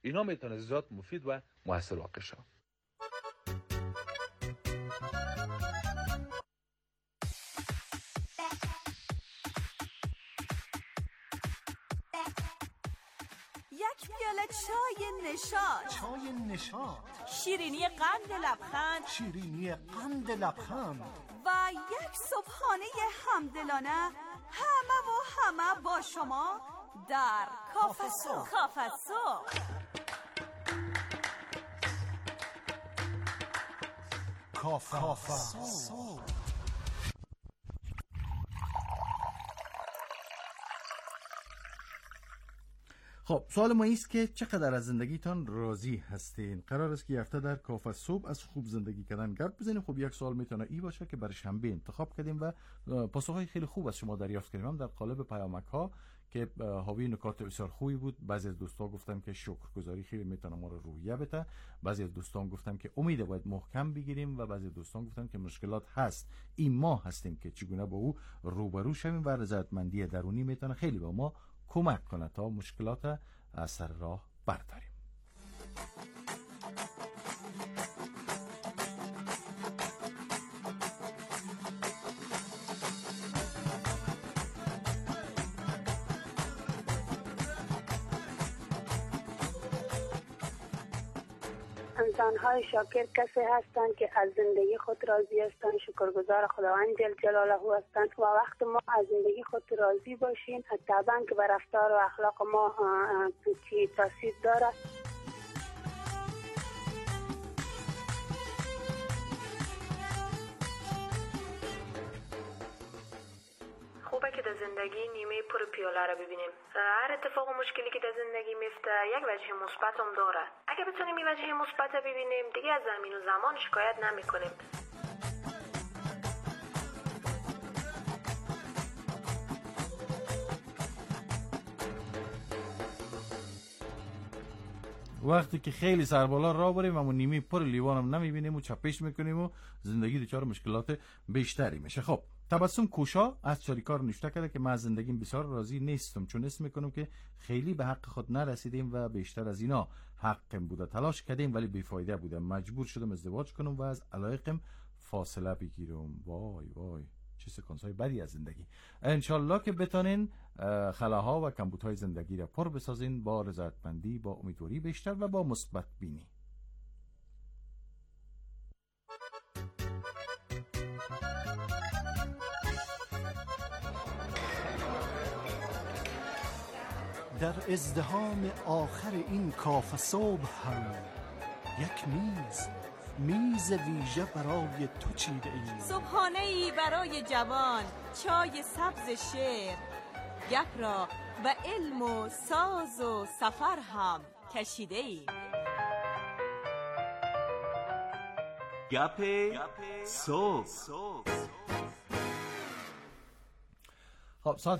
اینا میتونه زیاد مفید و موثر واقع شه. یک پیاله چای نشاط. چای نشاط. شیرینی قند لبخند. شیرینی قند لبخند. و یک صبحانه همدلانه همه با شما در کافه صبح. کافه صبح. کافه صبح. خب سوال ما ایست که چقدر از زندگیتان راضی هستین؟ قرار است که هفته در کافه صبح از خوب زندگی کردن گپ بزنیم. خب یک سوال میتونه ای باشه که برای شنبه انتخاب کردیم و پاسخهای خیلی خوب از شما دریافت کردیم، هم در قالب پیامک ها که حاوی نکات بسیار خوبی بود. بعضی از دوستان گفتن که شکرگزاری خیلی میتونه ما رو روحیه بده، بعضی از دوستان گفتن که امید باید محکم بگیریم و بعضی از دوستان گفتن که مشکلات هست، این ما هستیم که چگونه با او روبرو شویم و رضایتمندی درونی میتونه خیلی به ما کمک کنه تا مشکلات از سر راه برداریم. انسان‌های شاکر کسی هستند که از زندگی خود راضی هستند، شکرگزار خداوند جل جلاله هستند و وقت ما از زندگی خود راضی باشیم طبعا که به رفتار و اخلاق ما چی تاثیر دارد. خوبه که در زندگی نیمه پر پیاله رو ببینیم. هر اتفاق و مشکلی که در زندگی میفته یک وجه مثبت هم داره. اگه بتونیم این وجه مثبت ببینیم دیگه از زمین و زمان شکایت نمیکنیم. وقتی که خیلی سربالا راه بریم و نیمه پر لیوانم نمیبینیم و چپش میکنیم و زندگی دچار مشکلات بیشتری میشه. خب تبسم کوشا از چاریکار نوشته کرده که من از زندگیم بسیار راضی نیستم، چون اسم میکنم که خیلی به حق خود نرسیدیم و بیشتر از اینا حقم بوده. تلاش کردیم ولی بیفایده بوده. مجبور شدم ازدواج کنم و از علایقم فاصله بگیرم. وای وای چه سکانس‌های بدی از زندگی. انشالله که بتونین خلاها و کمبودهای زندگی را پر بسازین با رضایتمندی، با امیدواری بیشتر و با مثبت بینی. در ازدحام آخر این کافه صبح هم یک میز ویژه برای تو چیده ایم. صبحانه‌ای برای جوان، چای سبز شعر، گپ را و علم و ساز و سفر هم کشیده ایم. گپ صبح. خب ساعت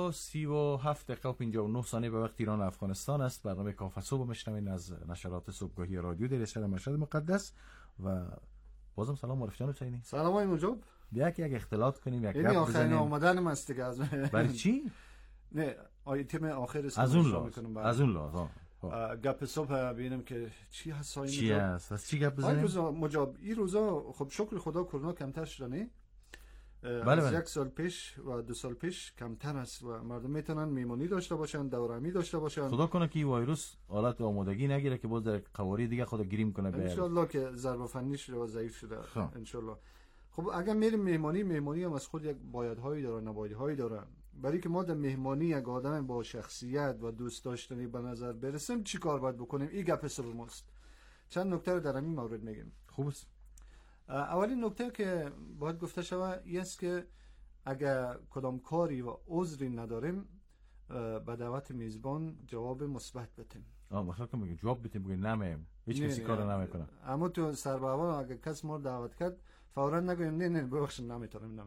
8:37 به وقت ایران و افغانستان است. برنامه کافه صبح میشنوین از نشرات صبحگاهی رادیو در شهر مشهد مقدس و بازم سلام معرف جان حسینی. سلام آقای موجب. یک اختلاط کنیم، یک گپ بزنیم. آخرین اومدنم است دیگه از برای چی؟ نه آیتم آخر از اون لحاظ گپ صبح ببینم که چی هست چی هست؟ از چی گپ بزنیم؟ مجاب این روزا خب شکر خدا کرونا کمتر شده نه؟ بله. یک سال پیش و 2 سال پیش کمتر است و مردم میتونن میمونی داشته باشن، دورهمی داشته باشن. خدا کنه که این ویروس حالت آمادگی نگیره که باز در قواری دیگه خود گریم کنه. ان شاء الله که ضربه فنیش رو ضعیف شده ان شاء الله. خب اگر میریم میمونی هم از خود یک بایدهایی داره، نبایدهایی داره. برای که ما در مهمانی یک آدم با شخصیت و دوست داشتنی به نظر برسیم چی کار باید بکنیم؟ این گپ صبح ماست. چند نکته رو در این مورد میگیم. خوب است. اولین نکته که باید گفته شود این است که اگر کدام کاری و عذری نداریم به دعوت میزبان جواب مثبت بدیم. مثلا که میگه جواب بدیم، بگیم نمیم، هیچ کسی کارو نمیکنه. اما تو سر به هوا اگر کس ما دعوت کرد فورا نگویم نه ببخشید نمیتونم.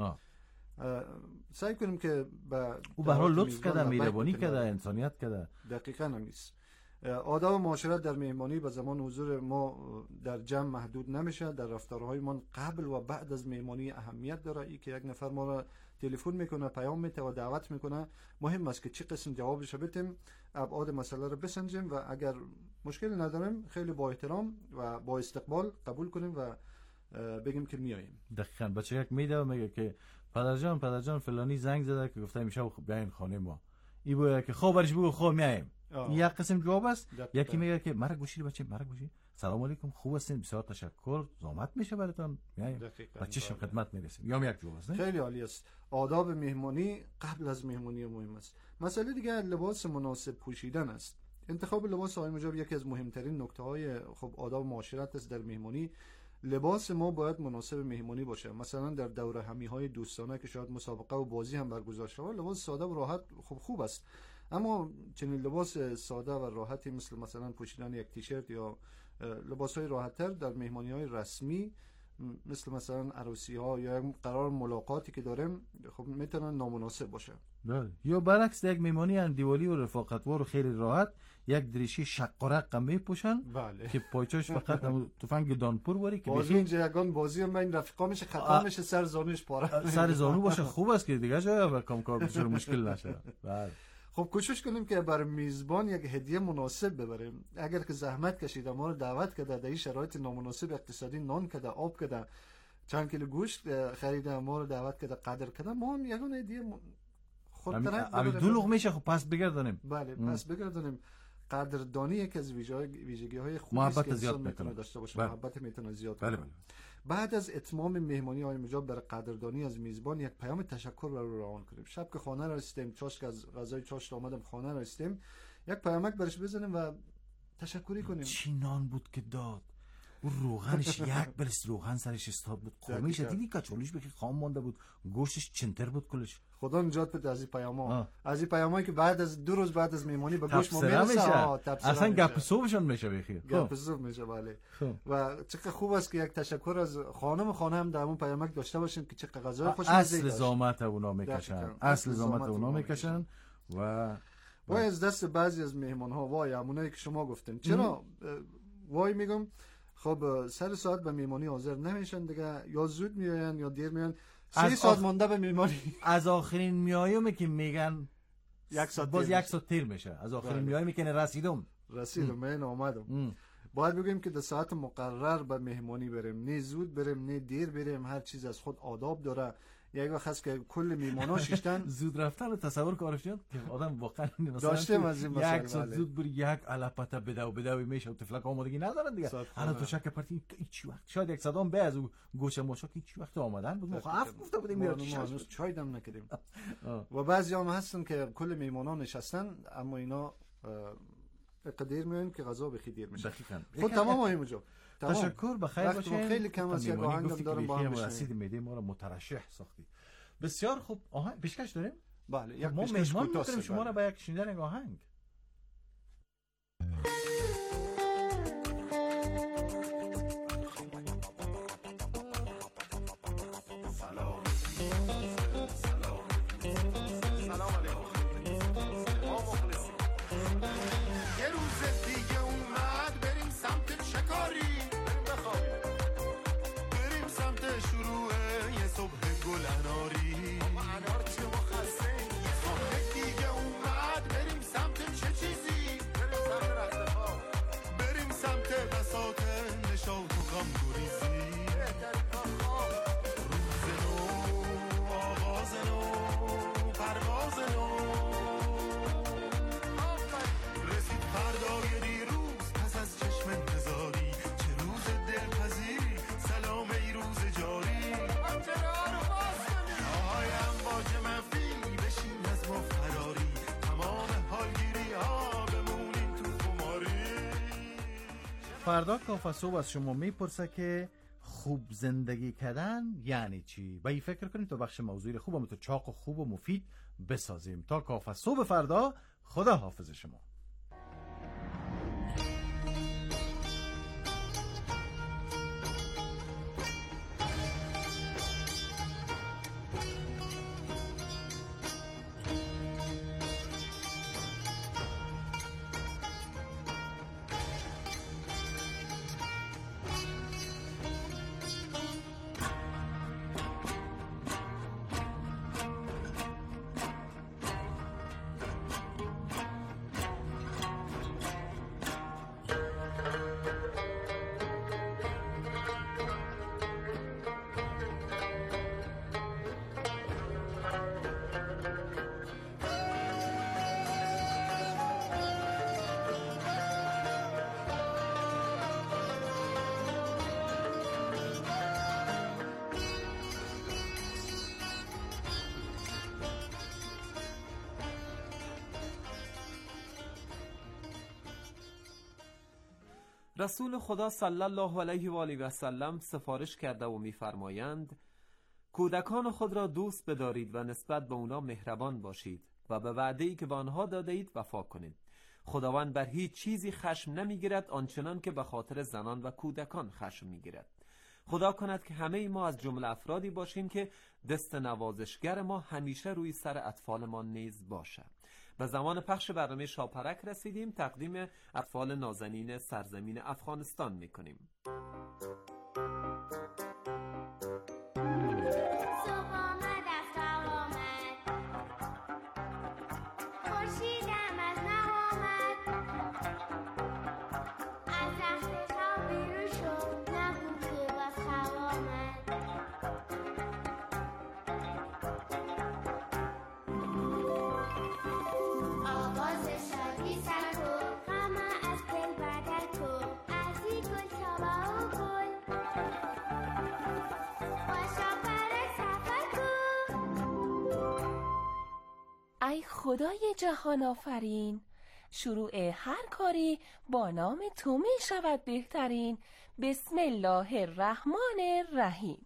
سعی کنیم که او به حال لطف کرده، مهربانی کرده، انسانیت کرده. دقیقاً همیست. آداب و معاشرت در مهمانی به زمان حضور ما در جمع محدود نمیشه. در رفتارهای ما قبل و بعد از مهمانی اهمیت داره. ای که یک نفر ما را تلفن میکنه، پیام میده و دعوت میکنه. مهم است که چه قسم جوابش بدیم، ابعاد مسئله رو بسنجیم و اگر مشکل نداریم خیلی با احترام و با استقبال قبول کنیم و بگیم که میاییم. دقیقاً بچه یک میده و میگه که پدرجان فلانی زنگ زده که گفته میشه بیاین خانه ما. ای بوده که خب برش بگو خب میایم. یک قسم جواب است. یکی میگه که مرا گوشی بچه مرا گوشی سلام علیکم خوب هستین بسیار تشکر زحمت میشه براتون میایم بچه شب خدمت میرسیم. یا یک جواب است. خیلی عالی است. آداب مهمانی قبل از مهمانی مهم است. مسئله دیگه لباس مناسب پوشیدن است. انتخاب لباس آقای مجاب یکی از مهمترین نکته‌های خب آداب معاشرت است در مهمانی. لباس ما باید مناسب مهمانی باشه. مثلا در دوره همی‌های دوستانه که شاید مسابقه و بازی هم برگزار شود، لباس ساده و راحت خوب است. اما چنین لباس ساده و راحتی مثلا پوشیدن یک تیشرت یا لباس‌های راحت‌تر در مهمانی‌های رسمی مثلا عروسی‌ها یا قرار ملاقاتی که داریم خب میتونن نامناسب باشه. بله. یا برعکس یک مهمانی اندیوالی و رفاقتوار و خیلی راحت یک دریشی شقرق میپوشن. بله. که پایچاش فقط تفنگ دانپور باری که بازی اینجا یگان بازی من این رفیقا میشه خطا میشه سر زانوش پاره سر زانو باشه خوب است که دیگه جای و کم کار بسیار مشکل نشه. بله. خب کوشش کنیم که برای میزبان یک هدیه مناسب ببریم. اگر که زحمت کشید ما رو دعوت کرده در این شرایط نامناسب اقتصادی نان کرده آب کرده چند کیلو گوشت خریده ما رو دعوت کرده قدر کرده ما هم یگان هدیه خودترک دو لغمه شه خب پس بگردانیم. بله پس بگردانیم. قدردانی یک از ویژگی‌های خوبی است که انسان میتونه داشته باشه. محبت میتونه زیاد کنه. بعد از اتمام مهمانی آقای مجاب برای قدردانی از میزبان یک پیام تشکر رو روان کنیم. شب که خانه رسیدیم چاشک از غذای چاشت آمدم خانه رسیدیم یک پیامک برش بزنیم و تشکری کنیم. چی نان بود که داد اون روغنش یک برس روغن سرش استاد بود قومیش دیدی کچولش بخی خام مانده بود گوشتش چنتر بود کلش. خدا نجات بده از این پیاما. از این پیامایی که بعد از 2 روز بعد از مهمانی به گوش ما میرسه اصلا گپ صبحشون میشه بخیر. گپ صبح میشه. بله. و چقدر خوب است که یک تشکر از خانم هم در اون پیامک داشته باشیم که چقدر غذای خوشمزه اصل زحمت اونا میکشن. اصل زحمت اونا میکشن و وای از دست بعضی از مهمان ها وای همونایی که شما گفتین چرا وای میگم خب سر ساعت به میمانی حاضر نمیشن دیگه یا زود میاین یا دیر میان 3 ساعت مونده به میمانی از آخرین میایمه که میگن 1 ساعت باز 1 ساعت تیر میشه از آخرین میایمه که رسیدم من اومدم. باید بگیم که در ساعت مقرر به مهمانی بریم نه زود بریم نه دیر بریم هر چیز از خود آداب داره. یک وقت هست که کل میمونا شیشتن زود رفتن تصور کارش شد که آدم واقعا داشتم از این مسئله یک ساعت زود بری یک علپته بدو میشه و طفلک آمادگی ندارن دیگه. الان تو شک پارتی هیچ وقت شاید یک صدام به از گوشه ماشا که هیچ وقت آمدن بود مخاف گفته بودیم میاد چای دم نکردیم. و بعضی هم هستن که کل میمونا نشستن اما اینا قدیر میان که غذا بخی دیر میشه. خود تمام اینجا تشکر بخیر باشین. خیلی کم از یک آهنگم دارم با هم رسید میده ما رو مترشح ساختی. بسیار خوب. آهنگ پیشکش داریم؟ بله یک ما مهمان می‌کنیم شما رو با یک شنیدن آهنگ. فردا کافه صبح از شما میپرسه که خوب زندگی کردن یعنی چی؟ با این فکر کنیم تا بخش موضوعی خوب و چاق و خوب و مفید بسازیم. تا کافه صبح فردا خدا حافظ شما. رسول خدا صلی الله علیه و آله و سلم سفارش کرده و می‌فرمایند کودکان خود را دوست بدارید و نسبت به اونا مهربان باشید و به وعده‌ای که به آنها داده اید وفا کنید. خداوند بر هیچ چیزی خشم نمیگیرد آنچنان که به خاطر زنان و کودکان خشم میگیرد. خدا کند که همه ما از جمله افرادی باشیم که دست نوازشگر ما همیشه روی سر اطفال ما نیز باشه. به زمان پخش برنامه شاپرک رسیدیم. تقدیم اطفال نازنین سرزمین افغانستان میکنیم. ای خدای جهان آفرین، شروع هر کاری با نام تو می شود بهترین. بسم الله الرحمن الرحیم.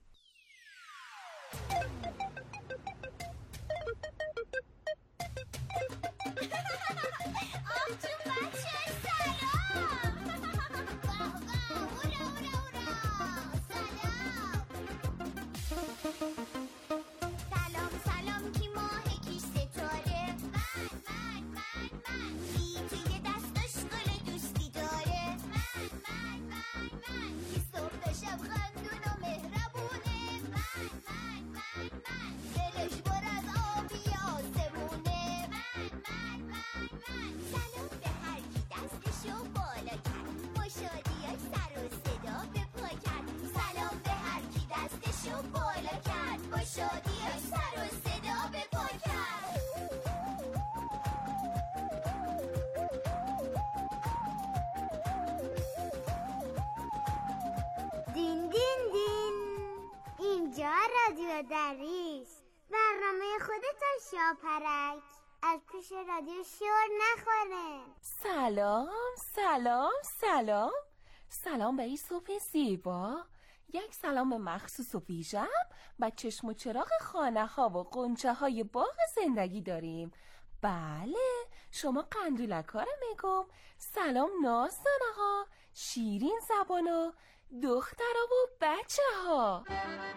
دین دین دین، اینجا رادیو دریس، برنامه خودتان شاپرک، از پیش رادیو شور نخوره. سلام سلام سلام، سلام به این صبح زیبا. یک سلام مخصوص و ویژه به چشم و چراغ خانه ها و غنچه های باغ زندگی داریم. بله، شما قندولکا رو میگم. سلام نازدانه ها، شیرین زبانا، دخترها و بچه ها.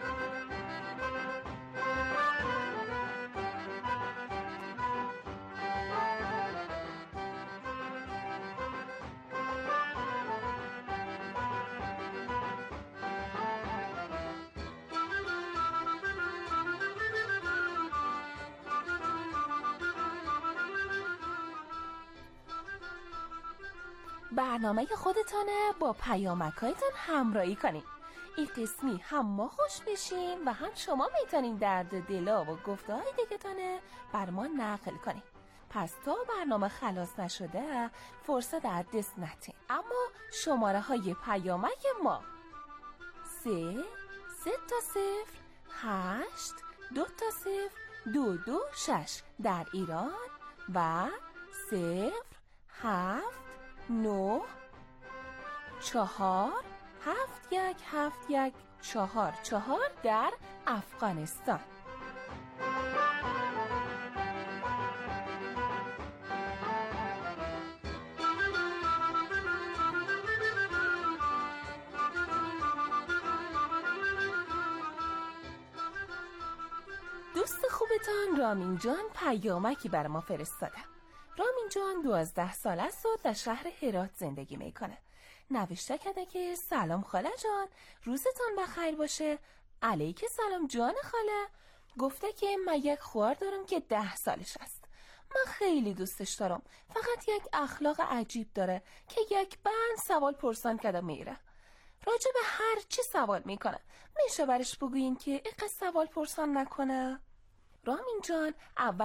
برنامه خودتانه با پیامک‌هایتان همراهی کنید. این قسمی هم ما خوش بشیم و هم شما میتونین درد دلا و گفته های دیگه‌تانه بر ما نقل کنید. پس تا برنامه خلاص نشده فرصت از دست ندین. اما شماره های پیامک ما 3 تا 0 8 2 تا 0 2 2 6 در ایران و 0 7 9 4 7 1 7 1 4 4 در افغانستان. دوست خوبتان رامین جان پیامکی بر ما فرستاده. رامین جان 12 ساله است و در شهر هرات زندگی میکنه. نوشته کرده که سلام خاله جان، روزتان بخیر باشه. علیک سلام جان خاله. گفته که من یک خواهر دارم که 10 سالش است. من خیلی دوستش دارم، فقط یک اخلاق عجیب داره که یک بند سوال پرسان کرده میره. راجع به هر چی سوال میکنه. میشه برش بگوین که اینقدر سوال پرسان نکنه؟ رامین جان اول